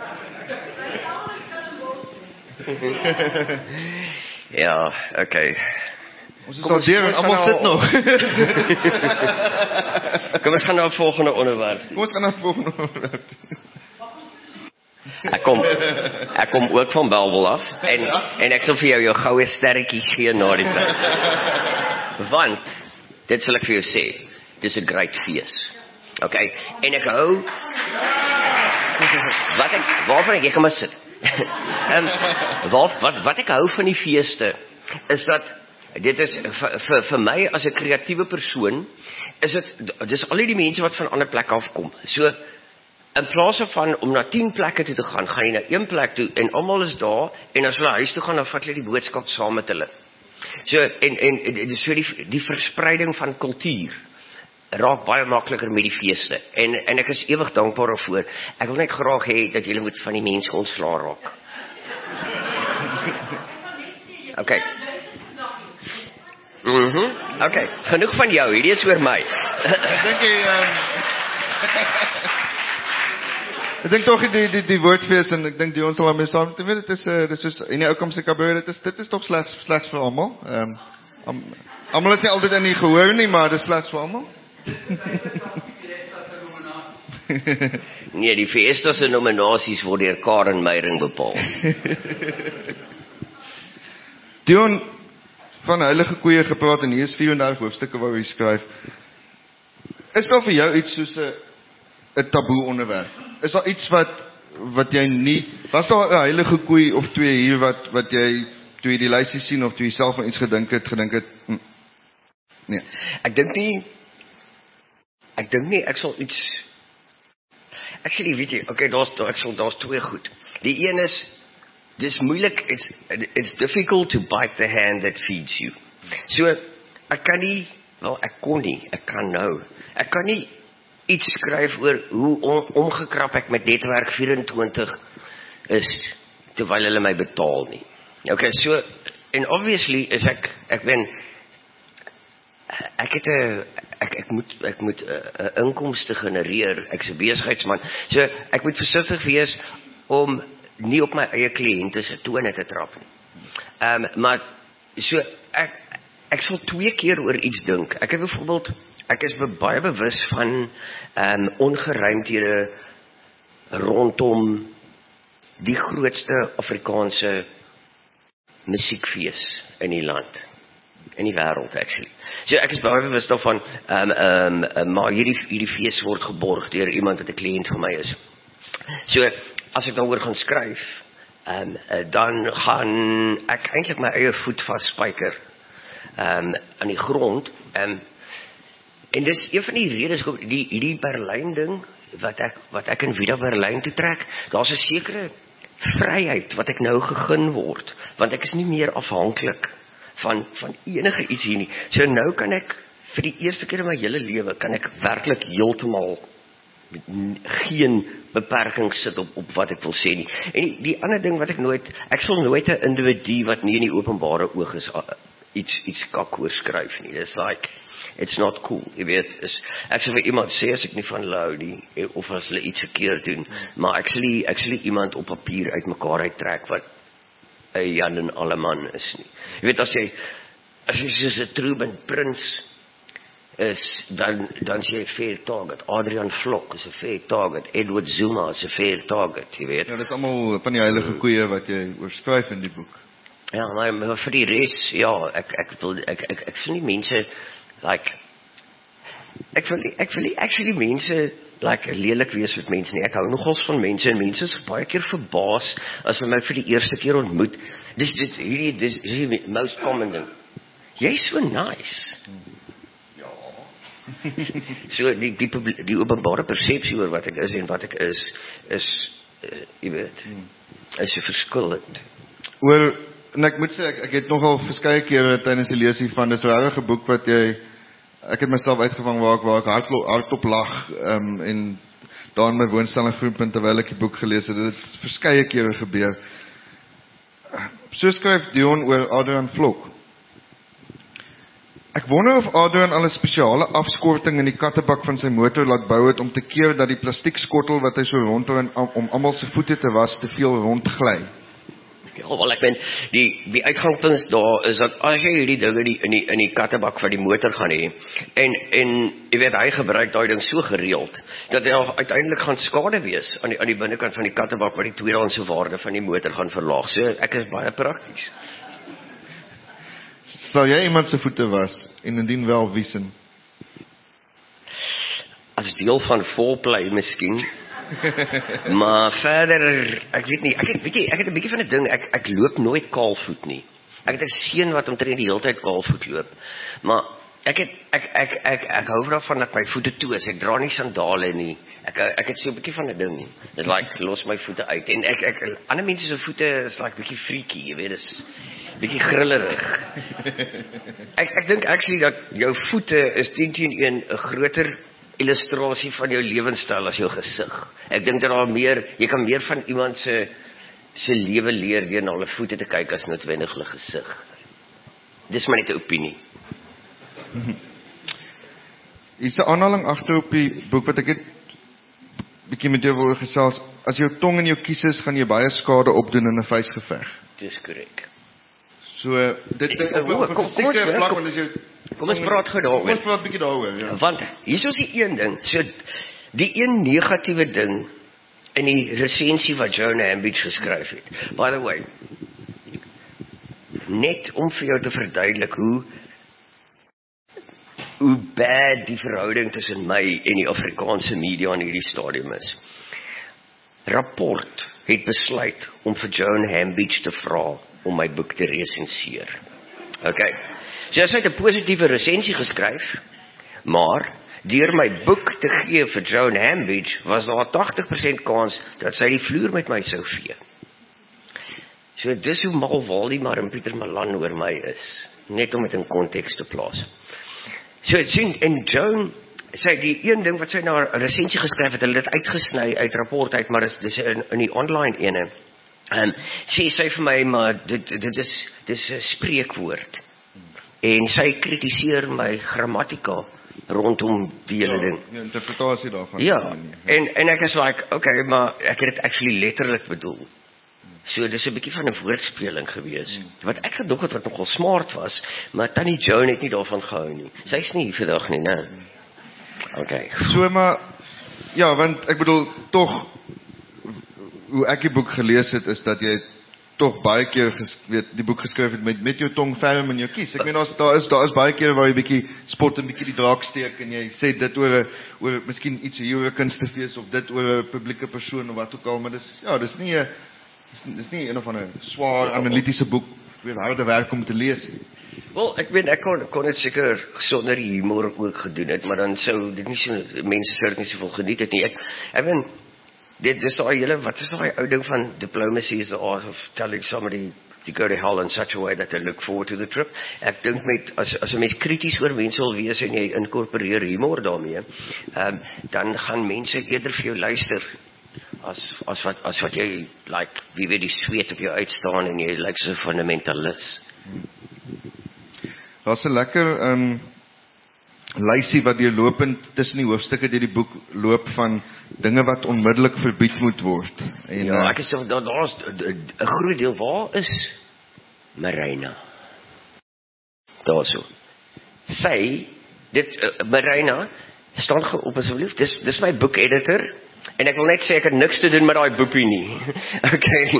Ja, okay. Ons is al deur en almal sit nog. Kom ons gaan na 'n volgende onderwerp. Ek kom ook van Bellville af en ek sal vir jou goue sterretjie gee na die tyd. Want dit sal ek vir jou sê, dis 'n great fees. Okay, en ek hou waarvan ek gaan maar sit. Wat ek hou van die feeste is dat dit is vir my as 'n kreatiewe persoon dis al die mense wat van ander plekke afkom. So in plaas van om na 10 plekke toe te gaan jy na een plek toe en almal is daar en as hulle huis toe gaan dan vat hulle die boodskap saam met hulle. So en so die verspreiding van kultuur raak baie makliker met die feeste en ek is ewig dankbaar daarvoor. Ek wil net graag hê dat julle moet van die mense ontslaa raak. Okay. Okay, genoeg van jou, hierdie is oor my. Ek dink tog die woordfees en ek dink die ons sal daarmee saam te weet, dit is soos in die oukamse kabeur, dit is tog slegs vir almal. Almal het nie altyd in die gehoor nie, maar dit is slegs vir almal. Nee, die Fiesta se nominasies word deur Karen Meyering bepaal. Dion van heilige koeie gepraat en hier is 34 hoofstukke waar hy skryf. Is daar vir jou iets soos 'n taboe onderwerp? Is daar iets wat jy nie, was daar 'n heilige koei of twee hier wat jy toe jy die lysie sien of toe jy self aan iets gedink het, nee. Ek dink nie ek sal iets actually weet jy, okay, daar's twee goed. Die een is dis moeilik, it's difficult to bite the hand that feeds you. So ek kan nie iets skryf oor hoe omgekrap ek met netwerk 24 is terwyl hulle my betaal nie. Okay, so en obviously is ek moet 'n inkomste genereer. Ek's 'n besigheidsman. So ek moet versigtig wees om nie op my eie kliënte se tone te trap nie. Maar so ek sal 2 keer oor iets dink. Ek het byvoorbeeld ek is baie bewus van ongeruimthede rondom die grootste Afrikaanse musiekfees in die land, in die wêreld actually. So ek is baie bewus daarvan, maar hierdie fees word geborg deur iemand wat 'n kliënt van my is. So as ek daaroor gaan skryf, dan gaan ek eintlik my eie voet vasspyker aan die grond. En dis een van die redes hoekom hierdie Berlyn ding wat ek in Vida Berlyn toe trek, daar's 'n sekere vryheid wat ek nou gegee word, want ek is nie meer afhanklik van enige iets hier nie. So nou kan ek vir die eerste keer in my hele lewe kan ek werklik heeltemal geen beperkings sit op wat ek wil sê nie. En die ander ding wat ek sal nooit 'n individu wat nie in die openbare oog is iets kak oor skryf nie. It's like, it's not cool, jy weet. Ek sal vir iemand sê as ek nie van hulle hou nie, of as hulle iets verkeerd doen, maar ek sal nie iemand op papier uitmekaar uittrek wat 'n Jan en Alleman is nie. Jy weet, as jy soos 'n Truman Prins is, dan is jy 'n fair target. Adrian Vlok is 'n fair target. Edward Zuma is 'n fair target, jy weet. Ja, dis almal van die heilige koeie wat jy oorskryf in die boek. Ja, maar vir die res, ja, ek sien nie mense, like, ek wil nie actually mense, like, lelik wees met mense nie. Ek hou nogals van mense, en mense is baie keer verbaas, as hulle my vir die eerste keer ontmoet. Dis die most common ding. Jy's so nice. So die openbare persepsie oor wat ek is en wat ek is jy weet, is so verskillend. En ek moet sê, ek het nogal verskeie kere tydens die lees hiervan, dis 'n regte boek wat ek het myself uitgevang waar ek hardop lag, en daar in my woonstel in Groenpunt terwyl ek die boek gelees het, dit het verskeie kere gebeur. So skryf Dion oor Adrian Vlok. Ek wonder of Adrian al 'n spesiale afskorting in die kattebak van sy motor laat bou het om te keer dat die plastiekskottel wat hy so rondhou om almal se voete te was te veel rondgly. Ja, wel ek ben die uitgangspunt daar is dat as jy hierdie dinge in die kattebak van die motor gaan hê en jy weet hy gebruik daai ding so gereeld dat hy uiteindelik gaan skade wees aan die binnekant van die kattebak wat die tweedehandse waarde van die motor gaan verlaag. So ek is baie prakties. Sal jy iemand se voete was en indien wel wie se? As deel van foreplay miskien. Maar verder, ek weet nie, ek het 'n bietjie van 'n ding, ek loop nooit kaalvoet nie. Ek het 'n seun wat omtrent die hele tyd kaalvoet loop. Maar ek hou daarvan dat my voete toe is. Ek dra nie sandale nie. Ek het so 'n bietjie van 'n ding. Dit like los my voete uit en ander mense se voete is like bietjie freaky, jy weet, dis bietjie grillerig. Ek dink actually dat jou voete is 10-1 'n groter illustrasie van jou lewenstyl as jou gesig. Ek dink dat jy kan meer van iemand se lewe leer deur na hulle voete te kyk as noodwendig hulle gesig. Dis maar net 'n opinie. Is 'n aanhaling agter op die boek wat ek het bietjie met jou wil gesels. As jou tong in jou kies is, gaan jy baie skade opdoen in 'n vuisgeveg. Dis korrek. So kom ons praat gou daaroor. Kom ons praat bietjie daaroor, ja. Want hier is die een ding. So die een negatiewe ding in die resensie wat Joan Hambidge geskryf het. By the way, net om vir jou te verduidelik hoe bad die verhouding tussen my en die Afrikaanse media in hierdie stadium is. Rapport het besluit om vir Joan Hambidge te vra om my boek te resenseer. Okay. So sy het 'n positiewe resensie geskryf, maar deur my boek te gee vir Joan Hambidge was daar 80% kans dat sy die vloer met my sou vee. So dis hoe mal Waldemar en Pieter Malan oor my is, net om dit in konteks te plaas. So en Joan, sy die een ding wat sy na 'n resensie geskryf het, hulle dit uitgesny uit rapport uit, maar dis in die online ene. Sê sy vir my, maar dit is 'n spreekwoord. En sy kritiseer my grammatika rondom die hele ding. Ja, interpretasie daarvan. Ja, en ek is like, okay, maar ek het dit actually letterlik bedoel. So dis 'n bietjie van 'n woordspeling gewees. Wat ek gedog het wat nogal smart was, maar Tannie Joan het nie daarvan gehou nie. Sy's nie hier vandag nie, né? Okay. So maar ja, want ek bedoel tog hoe ek die boek gelees het is dat jy tog baie keer die boek geskryf het met jou tong ferm in jou kies. Ek meen daar is baie keer waar jy bietjie spot en bietjie die draak steek en jy sê dit oor miskien iets hier oor 'n kunstefees of dit oor 'n publieke persoon of wat ook al, maar dis nie een of ander swaar analitiese boek vir harde werk om te lees. Wel, ek weet ek kon dit seker sonder humor ook gedoen het, maar dan sou dit nie so mense sou dit nie soveel geniet het nie. Ek weet dit is daai hele wat is daai ou ding van diplomacy is the art of telling somebody to go to hell in such a way that they look forward to the trip. Ek dink met as 'n mens krities oor mense wil wees en jy inkorporeer humor daarmee, dan gaan mense eerder vir jou luister as wat jy like wie weet die sweet op jou uitstaan en jy lyk so 'n fundamentalis. Daar's 'n lekker lysie wat deurlopend tussen die hoofstukke deur die boek loop van dinge wat onmiddellik verbied moet word. En ja, ek is daar's 'n groot deel. Waar is Marina? Daarso. Sy Marina, staan op asseblief. Dis my boekeditor en ek wil net sê ek het niks te doen met daai boepie nie. Okay.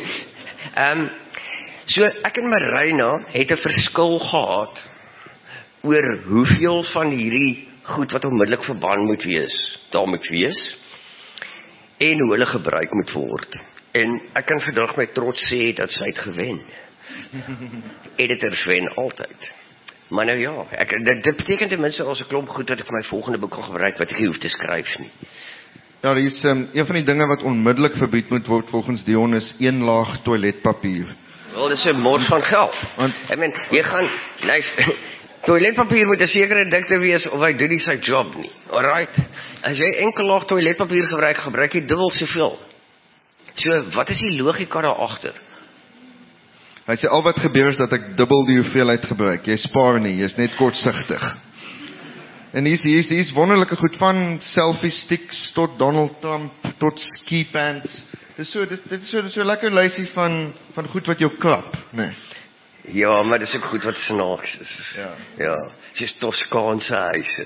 So ek en Marina het 'n verskil gehad oor hoeveel van hierdie goed wat onmiddellik verbân moet wees, daar moet wees, en hoe hulle gebruik moet word. En ek kan vandag met trots sê dat sy het gewen. Editors wen altyd. Maar nou ja, dit beteken ten minste as 'n klomp goed dat ek vir my volgende boek kan gebruik wat ek nie hoef te skryf nie. Ja, daar is een van die dinge wat onmiddellik verbied moet word volgens Dion is 1 laag toiletpapier. Wel, dis 'n mors van geld. Want ek meen, jy gaan toiletpapier moet 'n sekere dikte wees of hy doen nie sy job nie. Alright. As jy enkel laag toiletpapier gebruik jy dubbel soveel. So, wat is die logika daar agter? Hy sê al wat gebeur is dat ek dubbel die hoeveelheid gebruik. Jy spaar nie, jy's net kortsigtig. En hier's wonderlike goed van selfie sticks tot Donald Trump tot ski pants. Dit is so lekker lysie van goed wat jou klap, nee. Ja, maar dis ook goed wat snaaks is. Ja, soos Toskaanse huise.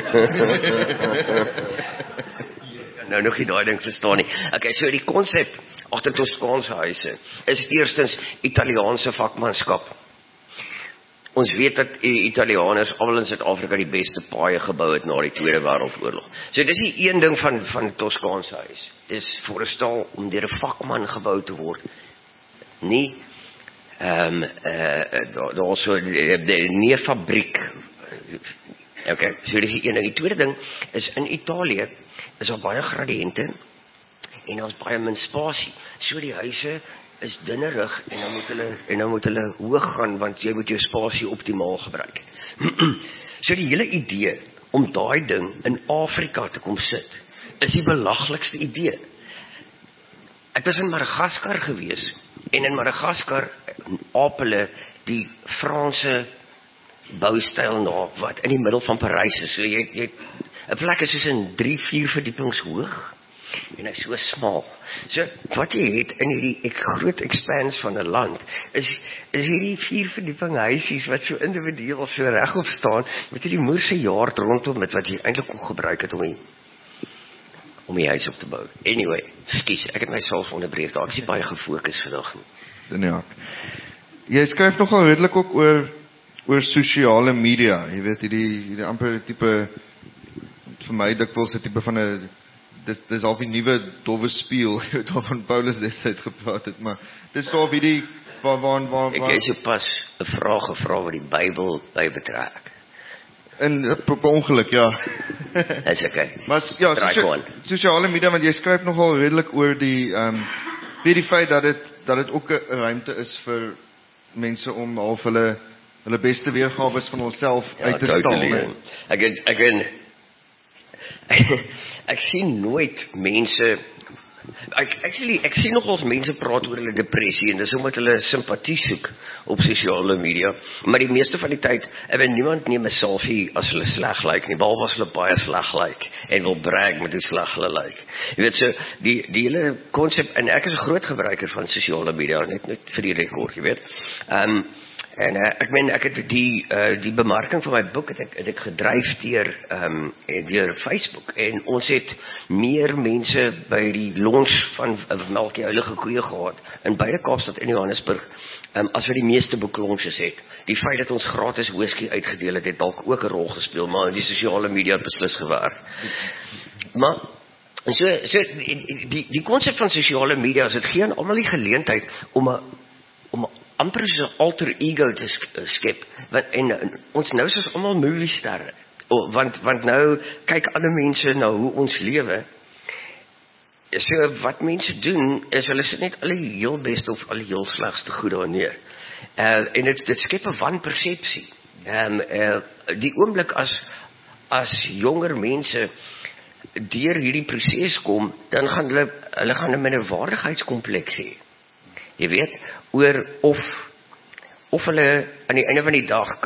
Nou nog nie daai ding verstaan nie. Okay, so die konsep agter Toskaanse huise is eerstens Italiaanse vakmanskap. Ons weet dat Italianers almal in Suid-Afrika die beste paaie gebou het na die Tweede Wêreldoorlog. So dis die een ding van Toskaanse huis. Dis voorstel om deur 'n vakman gebou te word. Nie daar so nie 'n fabriek. Okay, so dis die een ding. Die tweede ding is in Italië is daar baie gradiënte en daar's baie min spasie. So die huise is dinnerig en dan moet hulle hoog gaan want jy moet jou spasie optimaal gebruik. So die hele idee om daai ding in Afrika te kom sit is die belaglikste idee. Ek was in Madagaskar gewees en in Madagaskar aap hulle die Franse boustyl na wat in die middel van Parys is. So jy het 'n plek is soos in 3-4 verdiepings hoog en hy's so smal. So wat jy het in hierdie groot expanse van 'n land is hierdie 4 verdieping huisies wat so individueel so regop staan met hierdie moerse jaard rondom met wat jy eintlik kon gebruik het om die huis op te bou. Anyway, skus, ek het myself onderbreek daar. Ek is baie gefokus vandag nie. Ja. Jy skryf nogal redelik ook oor sosiale media. Jy weet hierdie amper tipe vir my dikwels 'n tipe van 'n dis al die nuwe dowwe speel waarvan Paulus destyds gepraat het, maar dis daar wie die waar ek het so pas 'n vraag gevra wat die Bybel by betrek. En per ongeluk, ja. Dis okay. Maar ja, sosiale media, want jy skryf nogal redelik oor die die feit dat dit ook 'n ruimte is vir mense om half hulle beste weergawe van onsself uit te stal. Ek sien nooit mense ek sien nogals mense praat oor hulle depressie en dis omdat hulle simpatie soek op sosiale media, maar die meeste van die tyd niemand neem 'n selfie as hulle sleg lyk nie, behalwe as hulle baie sleg lyk en wil brag met hoe sleg hulle lyk. Jy weet so, die hele konsep, en ek is 'n groot gebruiker van sosiale media, net vir die rekord, jy weet. En ek het die bemarking van my boek het ek gedryf deur Facebook en ons het meer mense by die launch van Melkie Heilige Koeie gehad in beide Kaapstad en Johannesburg as wat die meeste boeklaunches het. Die feit dat ons gratis whisky uitgedeel het dalk ook 'n rol gespeel, maar die sosiale media het beslis gewerk. Maar so die konsep van sosiale media is dit gee aan almal die geleentheid om amper so 'n alter ego te skep. En ons nou is almal moviesterre. Want nou kyk ander mense na hoe ons lewe. So wat mense doen is hulle sit net al die heel beste of al die heel slegste goed daar neer. En dit skep 'n wanpersepsie. Die oomblik as jonger mense deur hierdie proses kom, dan gaan hulle gaan 'n minderwaardigheidskompleks hê. Jy weet, oor of hulle aan die einde van die dag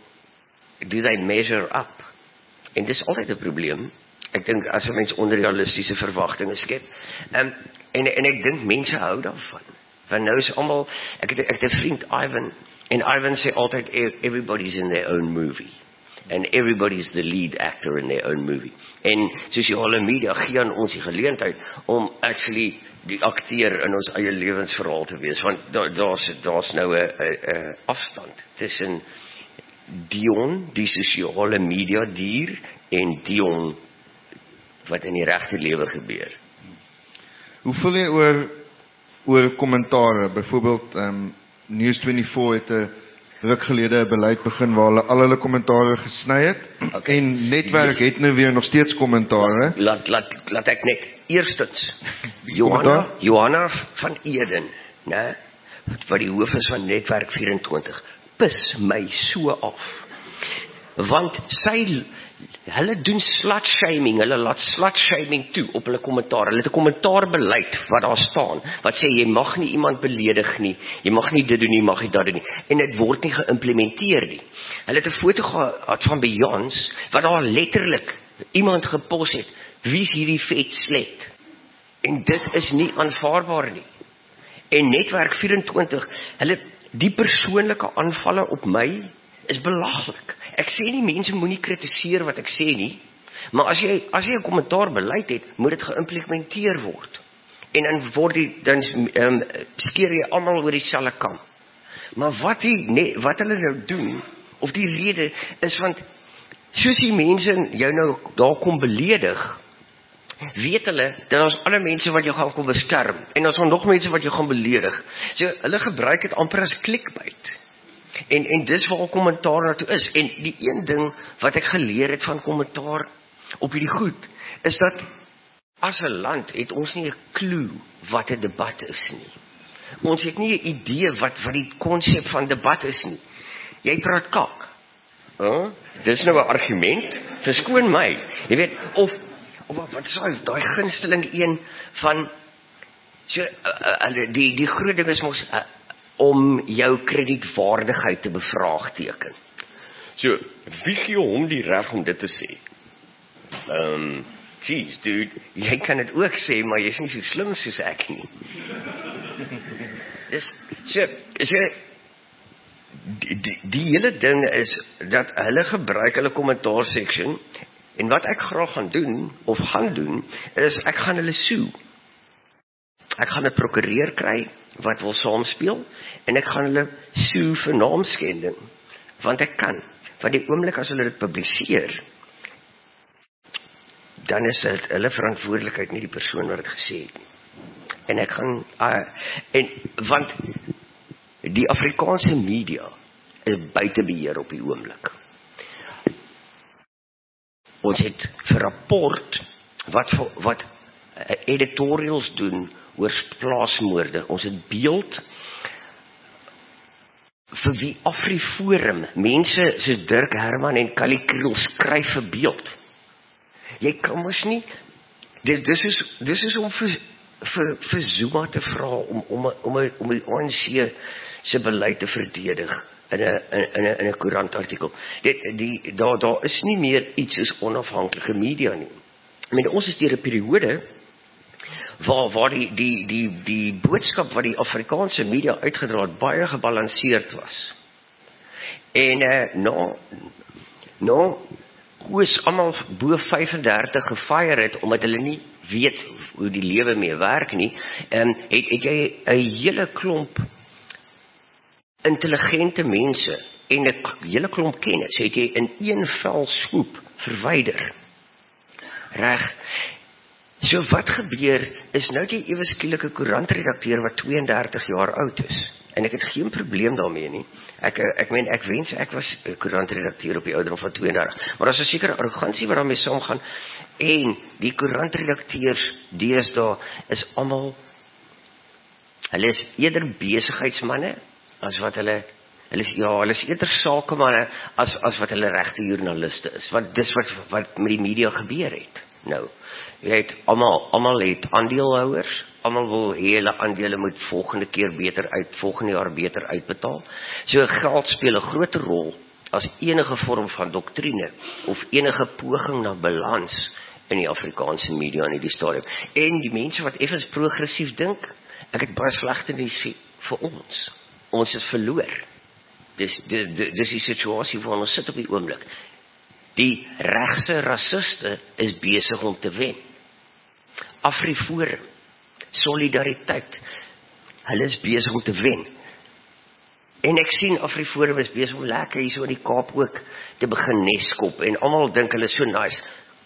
do they measure up? En dis altyd 'n probleem. Ek dink as 'n mens onrealistiese verwagtinge skep. En ek dink mense hou daarvan. Want nou is almal, ek het 'n vriend, Ivan, en Ivan sê altyd, everybody's in their own movie. And everybody's the lead actor in their own movie. En sosiale media gee aan ons die geleentheid om actually die akteur in ons eie lewensverhaal te wees. Want daar's nou 'n afstand tussen Dion, die sosiale media dier, en Dion wat in die regte lewe gebeur. Hoe voel jy oor kommentare? Byvoorbeeld News24 het 'n ruk gelede 'n beleid begin waar hulle al hulle kommentare gesny het. Okay. En Netwerk het nou weer nog steeds kommentare. Laat ek net eerstens Johanna van Eden, né, wat die hoof is van Netwerk 24, pis my so af. Want hulle doen slutshaming, hulle laat slutshaming toe op hulle kommentaar. Hulle het 'n kommentaarbeleid wat daar staan, wat sê jy mag nie iemand beledig nie, jy mag nie dit doen nie, mag nie dat doen nie. En dit word nie geïmplementeer nie. Hulle het 'n foto gehad van Beyoncé, wat daar letterlik iemand gepos het, wie is hierdie vet slet? En dit is nie aanvaarbaar nie. En Netwerk 24, die persoonlike aanvalle op my is belaglik. Ek sê nie mense moenie kritiseer wat ek sê nie, maar as jy 'n kommentaarbeleid het, moet dit geïmplementeer word. En dan skeer jy almal oor dieselfde kam. Maar wat hulle nou doen, of die rede is, want soos die mense jou nou daar kom beledig, weet hulle, dat ons ander mense wat jou gaan kom beskerm, en ons nog mense wat jou gaan beledig. So, hulle gebruik dit amper as clickbait. En dis waar kommentaar naartoe is. En die een ding wat ek geleer het van kommentaar op hierdie goed, is dat as 'n land het ons nie 'n klou wat 'n debat is nie. Ons het nie 'n idee wat die konsep van debat is nie. Jy praat kak. Dis nou 'n argument, verskoon my. Jy weet, of wat is daai gunsteling een van so die groot ding is mos om jou kredietwaardigheid te bevraagteken. So, wie gee hom die reg om dit te sê? Jeez, dude, jy kan dit ook sê, maar jy's nie so slim soos ek nie. Die hele ding is, dat hulle gebruik hulle kommentaar section, en wat ek graag gaan doen, is, ek gaan hulle sue. Ek gaan 'n prokureur kry, wat wil saamspeel, en ek gaan hulle sue vir naamskending, want ek kan, want die oomblik as hulle dit publiseer, dan is dit hulle verantwoordelikheid, nie die persoon wat dit gesê het nie. En ek gaan, want die Afrikaanse media is buite beheer op die oomblik. Ons het vir rapport, wat editorials doen, oor plaasmoorde. Ons het beeld vir wie Afriforum, mense soos Dirk Herman en Kali Kriel skryf vir beeld. Jy kan mos nie, dis is om vir Zuma te vra om die ANC se beleid te verdedig in 'n koerantartikel. Daar is nie meer iets soos onafhanklike media nie. I mean, ons is deur 'n periode waar die boodskap wat die Afrikaanse media uitgedra het, baie gebalanseerd was. En koos almal bo 35 gefire het, omdat hulle nie weet hoe die lewe mee werk nie, het jy 'n hele klomp intelligente mense en 'n hele klomp kennis het jy in een vel swoep verwyder. Reg. So wat gebeur is nou die ewe skielike koerantredakteur wat 32 jaar oud is. En ek het geen probleem daarmee nie. Ek wens ek was 'n koerantredakteur op die ouderdom van 32. Maar daar is 'n sekere arrogansie wat daarmee saamgaan. En die koerantredakteurs deesdae is almal, hulle is eerder besigheidsmanne as wat hulle is eerder sakemanne as wat hulle regte joernaliste is. Want dis wat met die media gebeur het. Nou, jy het almal het aandeelhouers, almal wil hê hulle aandele moet volgende jaar beter uitbetaal. So geld speel 'n groter rol as enige vorm van doktrine of enige poging na balans in die Afrikaanse media in die stadium. En die mense wat effens progressief dink, ek het baie slegte nuus vir ons. Ons is verloor. Dis die situasie waar ons sit op die oomblik. Die regse rassiste is besig om te wen. AfriForum, Solidariteit, hulle is besig om te wen. En ek sien AfriForum is besig om lekker hier so in die Kaap ook te begin neskop en almal dink hulle is so nice.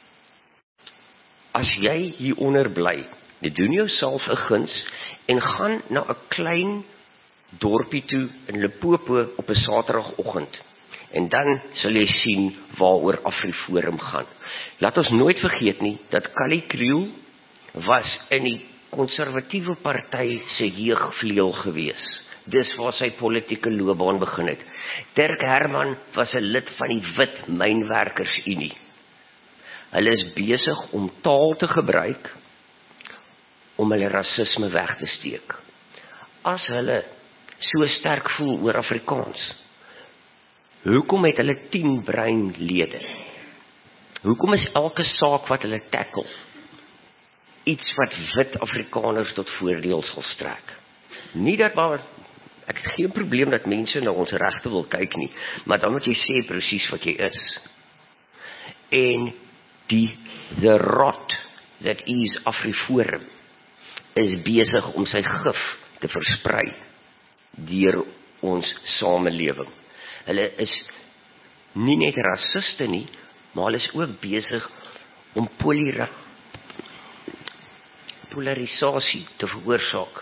As jy hieronder bly, jy doen jouself 'n guns en gaan na 'n klein dorpie toe in Limpopo op 'n Saterdagoggend. En dan sal jy sien waaroor AfriForum gaan. Laat ons nooit vergeet nie dat Kali Kriel was in die konservatiewe party se jeugvleuel gewees. Dis waar sy politieke loopbaan begin het. Dirk Herman was 'n lid van die Wit Mynwerkersunie. Hulle is besig om taal te gebruik om hulle rasisme weg te steek. As hulle so sterk voel oor Afrikaans, hoekom het hulle 10 breinlede? Hoekom is elke saak wat hulle tackle iets wat wit Afrikaners tot voordeel sal strek? Nie dat maar ek het geen probleem dat mense na ons regte wil kyk nie, maar dan moet jy sê presies wat jy is. En the rot that is AfriForum is besig om sy gif te versprei deur ons samelewing. Hulle is nie net rassiste nie, maar hulle is ook besig om polarisasie te veroorsaak.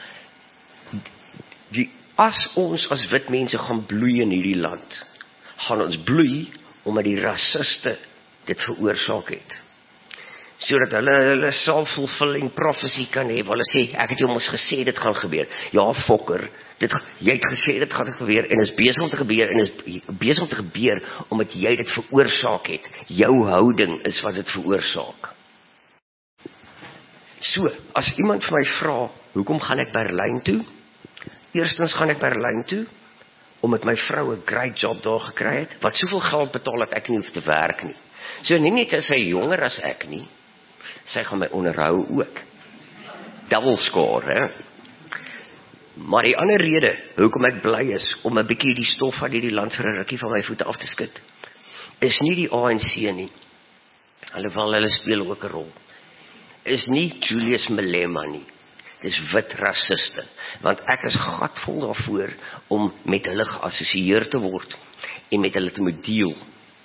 As ons as wit mense gaan bloei in hierdie land, gaan ons bloei omdat die rassiste dit veroorsaak het. Sodat hulle self-fulfilling prophecy kan hê, waar hulle sê, ek het jou mos gesê dit gaan gebeur. Ja, fokker, jy het gesê dit gaan gebeur, en is besig om te gebeur, en is besig om te gebeur, omdat jy dit veroorsaak het. Jou houding is wat dit veroorsaak. So, as iemand vir my vra, hoekom gaan ek Berlyn toe? Eerstens gaan ek Berlyn toe, omdat my vrou 'n great job daar gekry het, wat soveel geld betaal dat ek nie hoef te werk nie. So nie net is sy jonger as ek nie, sy gaan my onderhou ook. Double score, hè? Maar die ander rede, hoekom ek bly is, om 'n bietjie die stof van hierdie land vir 'n rukkie van my voete af te skud, is nie die ANC nie. Alhoewel hulle speel ook 'n rol. Is nie Julius Malema nie. Dis wit rassiste. Want ek is gatvol daarvoor om met hulle geassosieer te word en met hulle te moet deel.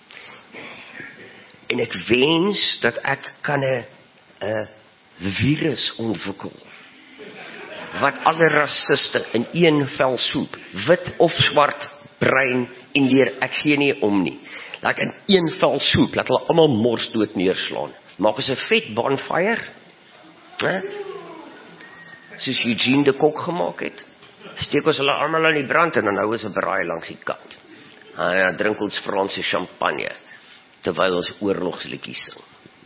En ek wens dat ek kan 'n virus ontwikkel wat alle rassiste in een vel soep, wit of swart, bruin, indiër, ek gee nie om nie. Laat ek in een vel soep, laat hulle almal mors dood neerslaan. Maak ons 'n vet bonfire, hè? Soos Eugene de Kok gemaak het. Steek ons hulle almal in die brand en dan hou ons 'n braai langs die kant. Dan drink ons Franse champagne terwyl ons oorlogsliedjies sing.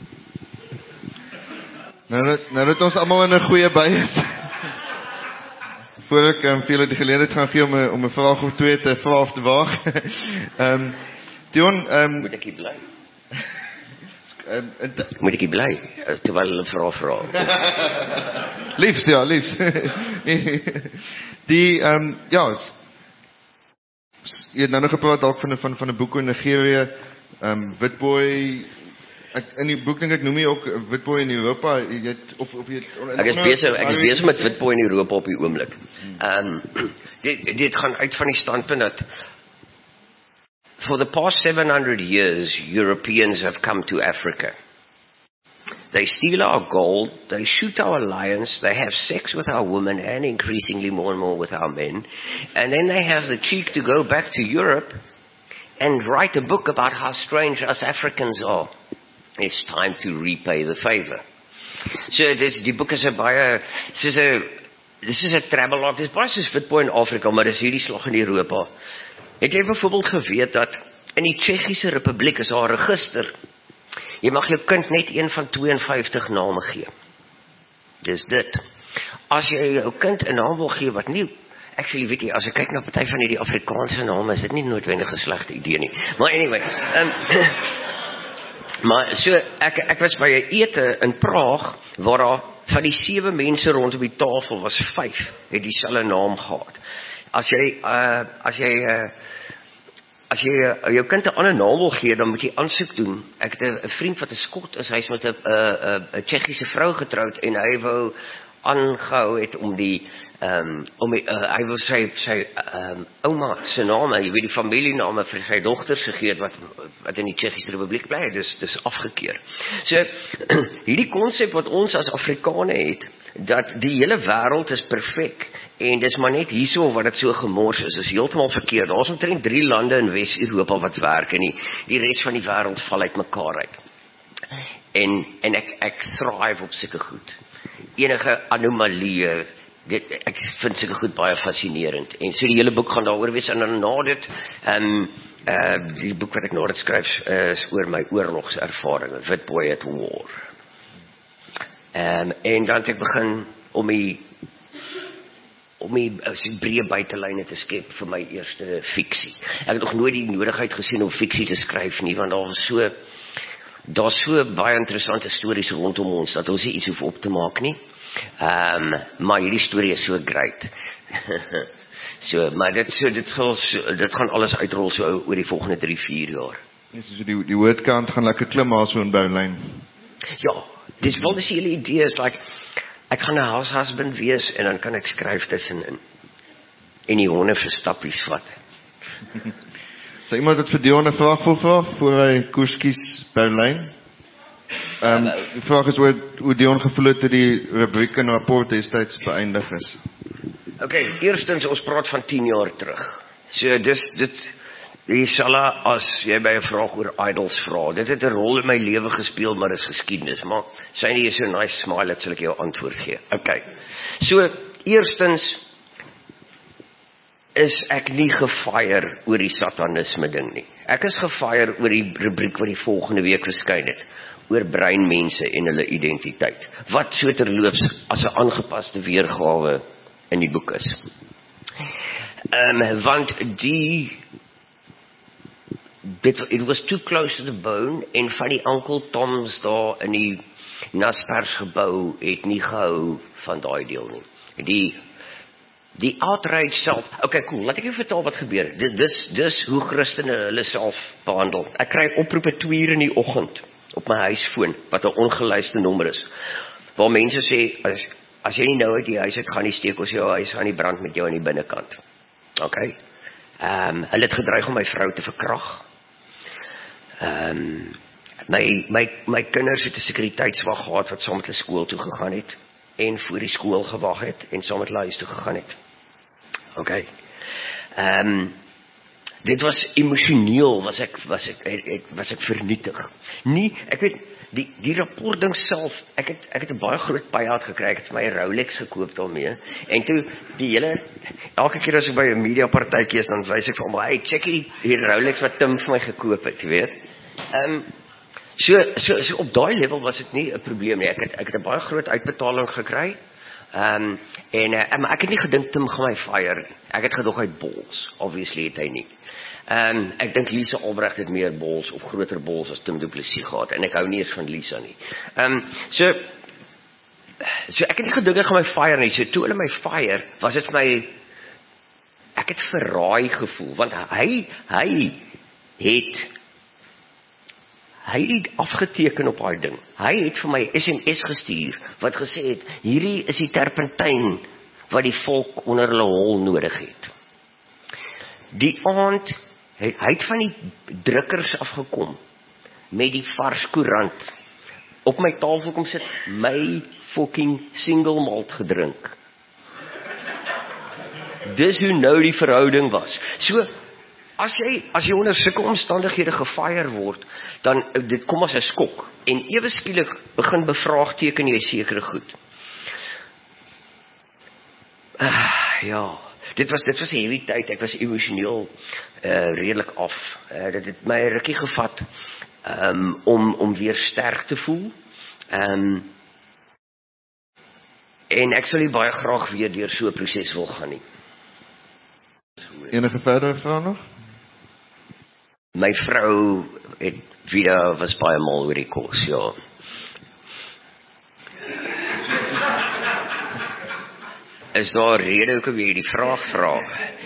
Nou dat ons almal in 'n goeie by is. Voor ek vir julle die geleentheid gaan gee om 'n vraag of twee te vra of te waag. Dion, moet ek hier bly? Moet ek hier bly terwyl hulle vra? Liefs, ja, liefs. Die jy het nou nog gepraat dalk van 'n boek in Nigerië, Witboy. In die boek dink ek noem jy ook Witboy in Europa. Ek is besig met Witboy in Europa op die oomblik. Dit gaan uit van die standpunt dat for the past 700 years Europeans have come to Africa. They steal our gold, they shoot our lions, they have sex with our women and increasingly more and more with our men. And then they have the cheek to go back to Europe and write a book about how strange us Africans are. It's time to repay the favor. So die boek is 'n baie soos 'n dis is 'n travelog, dis baie soos Witbooi in Afrika, maar dis hierdie slag in Europa. Het jy byvoorbeeld geweet dat in die Tsjechiese Republiek is daar 'n register? Jy mag jou kind net een van 52 name gee. Dis dit. As jy jou kind 'n naam wil gee wat nie, actually weet jy, as ek kyk na party van hierdie Afrikaanse name, is dit nie noodwendig 'n slegte idee nie. Maar anyway, maar so, ek was by 'n ete in Praag, waar daar van die 7 mense rondom die tafel was 5, het dieselfde naam gehad. As jy jou kind 'n ander naam wil gee, dan moet jy aansoek doen. Ek het 'n vriend wat 'n Skot is, hy's met 'n Tsjechiese vrou getroud, en hy wou aangehou het om hy wil sy ouma se name, jy weet die familiename vir sy dogters gegee wat in die Tsjechiese Republiek bly, dis afgekeur. So, hierdie konsep wat ons as Afrikane het, dat die hele wêreld is perfek, en dis maar net hierso wat dit so gemors is heeltemal verkeerd. Daar's omtrent 3 lande in Wes-Europa wat werk, en die res van die wêreld val uit mekaar uit. En ek thrive op sulke goed. Enige anomalieë, ek vind sulke goed baie fascinerend. En so die hele boek gaan daaroor wees, en dan na dit, die boek wat ek na dit skryf, is oor my oorlogservaring, Witbooi at War. En dan het ek begin om die breë buitelyne te skep vir my eerste fiksie. Ek het nog nooit die nodigheid gesien om fiksie te skryf nie, want daar's so baie interessante stories rondom ons, dat ons nie iets hoef op te maak nie. Maar hierdie storie is so great. Maar dit gaan alles uitrol so oor die volgende 3-4 jaar. So die woordkant gaan lekker klim al so in Berlyn. Ja, dis die hele idee is like, ek gaan 'n house husband wees, en dan kan ek skryf tussenin. En die honde vir stappies vat. So iemand het vir Dion 'n vraag voor hy koers kies Berlyn? Die vraag is hoe Dion gevoel het toe die rubriek en rapport destyds beëindig is. Okay, eerstens, ons praat van 10 jaar terug. So die sala, as jy by 'n vraag oor idols vra, dit het 'n rol in my lewe gespeel, maar dis geskiedenis. Maar sy nie so nice smile, dat sal ek jou antwoord gee. Okay, so eerstens is ek nie gefire oor die satanisme ding nie. Ek is gefire oor die rubriek wat die volgende week verskyn het, oor breinmense en hulle identiteit, wat so terloops as 'n aangepaste weergawe in die boek is. Want it was too close to the bone, en van die Uncle Toms daar in die Naspers gebou het nie gehou van daai deel nie. Die outrage self, okay cool, laat ek jou vertel wat gebeur. Dis hoe Christene hulle self behandel. Ek kry oproepe 2 uur in die oggend op my huisfoon, wat 'n ongeluiste nommer is, waar mense sê, as jy nie nou uit die huis het, gaan nie steek ons jou huis aan die brand met jou aan die binnekant. Okay. Hulle het gedreig om my vrou te verkrag. My kinders het 'n sekuriteitswag gehad wat saam met hulle skool toe gegaan het, en voor die skool gewag het, en saam met hulle huis toe gegaan het. Okay. Dit was emosioneel, was ek vernietig. Nie, ek weet, die rapport ding self, ek het 'n baie groot payout gekry, ek het my Rolex gekoop daarmee, en toe elke keer as ek by 'n media partytjie is, dan wys ek vir hom, hey, check die Rolex wat Tim vir my gekoop het, jy weet. So op daai level was dit nie 'n probleem nie. Ek het 'n baie groot uitbetaling gekry. Maar ek het nie gedink Tim gaan my fire. Ek het gedog hy het bols. Obviously het hy nie. Ek dink Lisa Albrecht het meer bols of groter bols as Tim Du Plessis gehad, en ek hou nie eens van Lisa nie. So ek het nie gedink hy gaan my fire nie. So toe hulle my fire, was dit vir my, ek het verraai gevoel, want hy het afgeteken op daai ding. Hy het vir my SMS gestuur, wat gesê het, hierdie is die terpentyn wat die volk onder hulle hol nodig het. Die aand, hy het van die drukkers afgekom, met die vars koerant, op my tafel kom sit, my fucking single malt gedrink. Dis hoe nou die verhouding was. So, as jy onder sulke omstandighede gefire word, dan dit kom as 'n skok, en ewe skielik begin bevraagteken jy sekere goed. Ja, dit was 'n heavy tyd. Ek was emosioneel redelik af. Dit het my 'n rukkie gevat om weer sterk te voel. En ek sal nie baie graag weer deur so 'n proses wil gaan nie. Enige verdere vrae nog? My vrou het wieder was baie mal oor die kos, ja. Is daar 'n rede hoekom jy die vraag vra?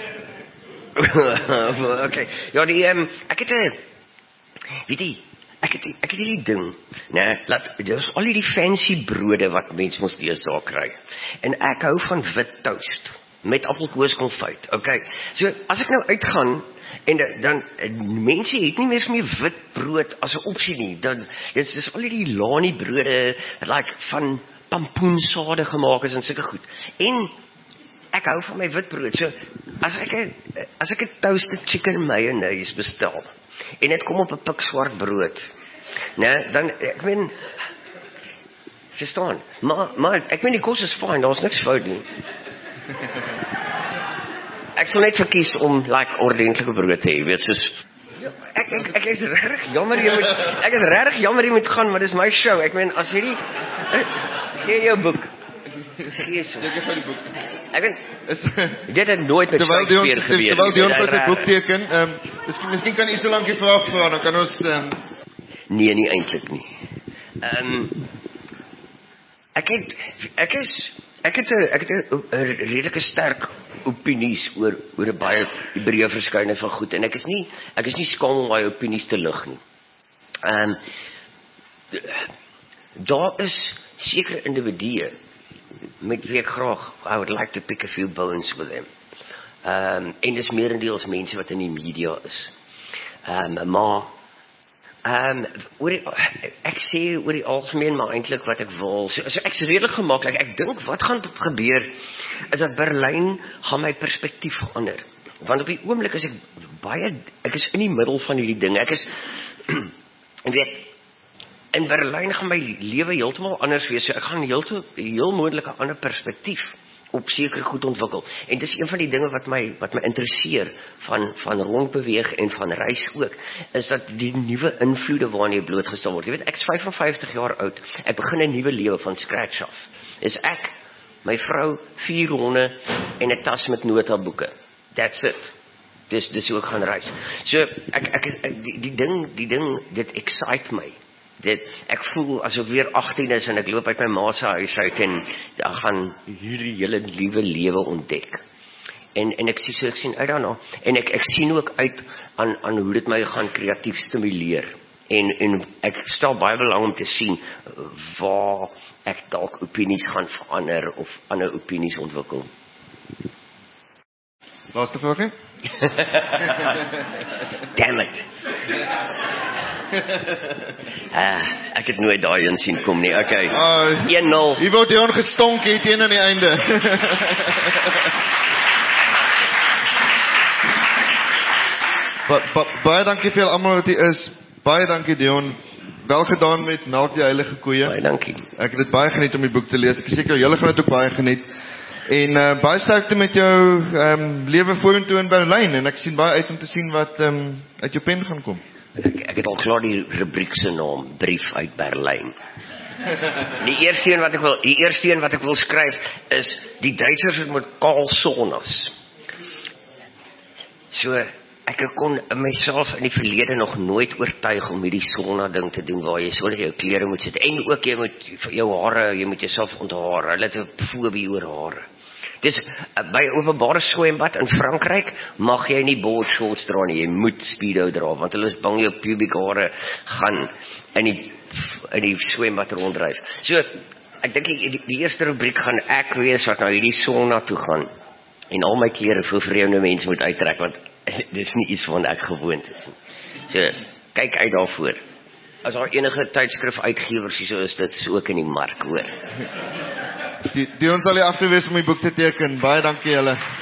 Okay. Ja, ek het weet jy, ek het hierdie ding, né, dis al die fancy brode wat mense mos deesdae kry. En ek hou van wit toast met appelkoeskonfyt. Okay. So as ek nou uitgaan en dan mense het nie meer wit brood as 'n opsie nie. Dan dis al die lani brode like van pampoensade gemaak is en sulke goed. En ek hou van my witbrood. So as ek 'n toasted chicken mayonnaise bestel en dit kom op 'n pikswart brood, né, dan ek meen verstaan. Maar ek meen die kos is fyn, daar's niks fout nie. Ek sal net verkies om like ordentlike brood te hê, weet soos ek is regtig jammer jy moet gaan, maar dis my show. Ek meen as hierdie gee jou boek. Gee so. Ek het die boek. Ek weet dit het nooit met Shakespeare gebeur. Terwyl Dion vir sy boek teken, miskien kan jy so lank die vraag vra, dan kan ons nee, nie eintlik nie. Ek het 'n redelike sterk opinies oor 'n baie breë verskeidenheid van goed en ek is nie skaam om my opinies te lig nie. Daar is sekere individue met wie ek graag, I would like to pick a few bones with them. En dis meerendeels mense wat in die media is. Maar ek sê oor die algemeen maar eintlik wat ek wil. So ek's redelik gemaklik. Ek dink wat gaan gebeur is dat Berlyn gaan my perspektief verander. Want op die oomblik is ek is in die middel van hierdie ding. Ek is en weet in Berlyn gaan my lewe heeltemal anders wees. So ek gaan heel moontlik 'n ander perspektief op sekere goed ontwikkel. En dis een van die dinge wat my interesseer van rondbeweeg en van reis ook, is dat die nuwe invloede waaraan jy blootgestel word. Jy weet, ek's 55 jaar oud. Ek begin 'n nuwe lewe van scratch af. Is ek, my vrou, 4 honde en 'n tas met notaboeke. That's it. Dis hoe ek gaan reis. So die ding dit excite my. Ek voel as ek weer 18 is en ek loop uit my ma se huis uit en ek gaan hierdie hele nuwe lewe ontdek. En ek sien uit daarna en ek sien ook uit aan hoe dit my gaan kreatief stimuleer. En ek stel baie belang om te sien waar ek dalk opinies gaan verander of ander opinies ontwikkel. Laaste vraag? Damn it. Ek het nooit daai in sien kom nie. Okay. 1-0. Hier word Dion gestonk hier teen aan die einde. Baie dankie vir almal wat hier is. Baie dankie Dion. Wel gedaan met Melk die Heilige Koeie. Baie dankie. Ek het dit baie geniet om die boek te lees. Ek is seker julle gaan dit ook baie geniet. En baie sterkte met jou lewe vorentoe in Berlyn en ek sien baie uit om te sien wat uit jou pen gaan kom. Ek het al klaar die rubriek se naam, Brief uit Berlyn. Die eerste een wat ek wil skryf is die Duitsers het met Karl Sonas. So ek kon myself in die verlede nog nooit oortuig om hierdie sonna ding te doen waar jy sonder jou klere moet sit en ook jy moet jou hare, jy moet jouself onthaar. Hulle het 'n fobie oor hare. Dis by 'n openbare swembad in Frankryk mag jy nie board shorts dra nie, jy moet speedo dra want hulle is bang jou pubic hare gaan in die swembad ronddryf. So ek dink die eerste rubriek gaan ek wees wat nou hierdie sonna toe gaan en al my klere vir vreemde mense moet uittrek want dis nie iets wat ek gewoond is nie. So kyk uit daarvoor. As daar enige tydskrif uitgewers hier so is dit ook in die mark hoor. Die ons sal hier afgewees om die boek te teken. Baie dankie julle.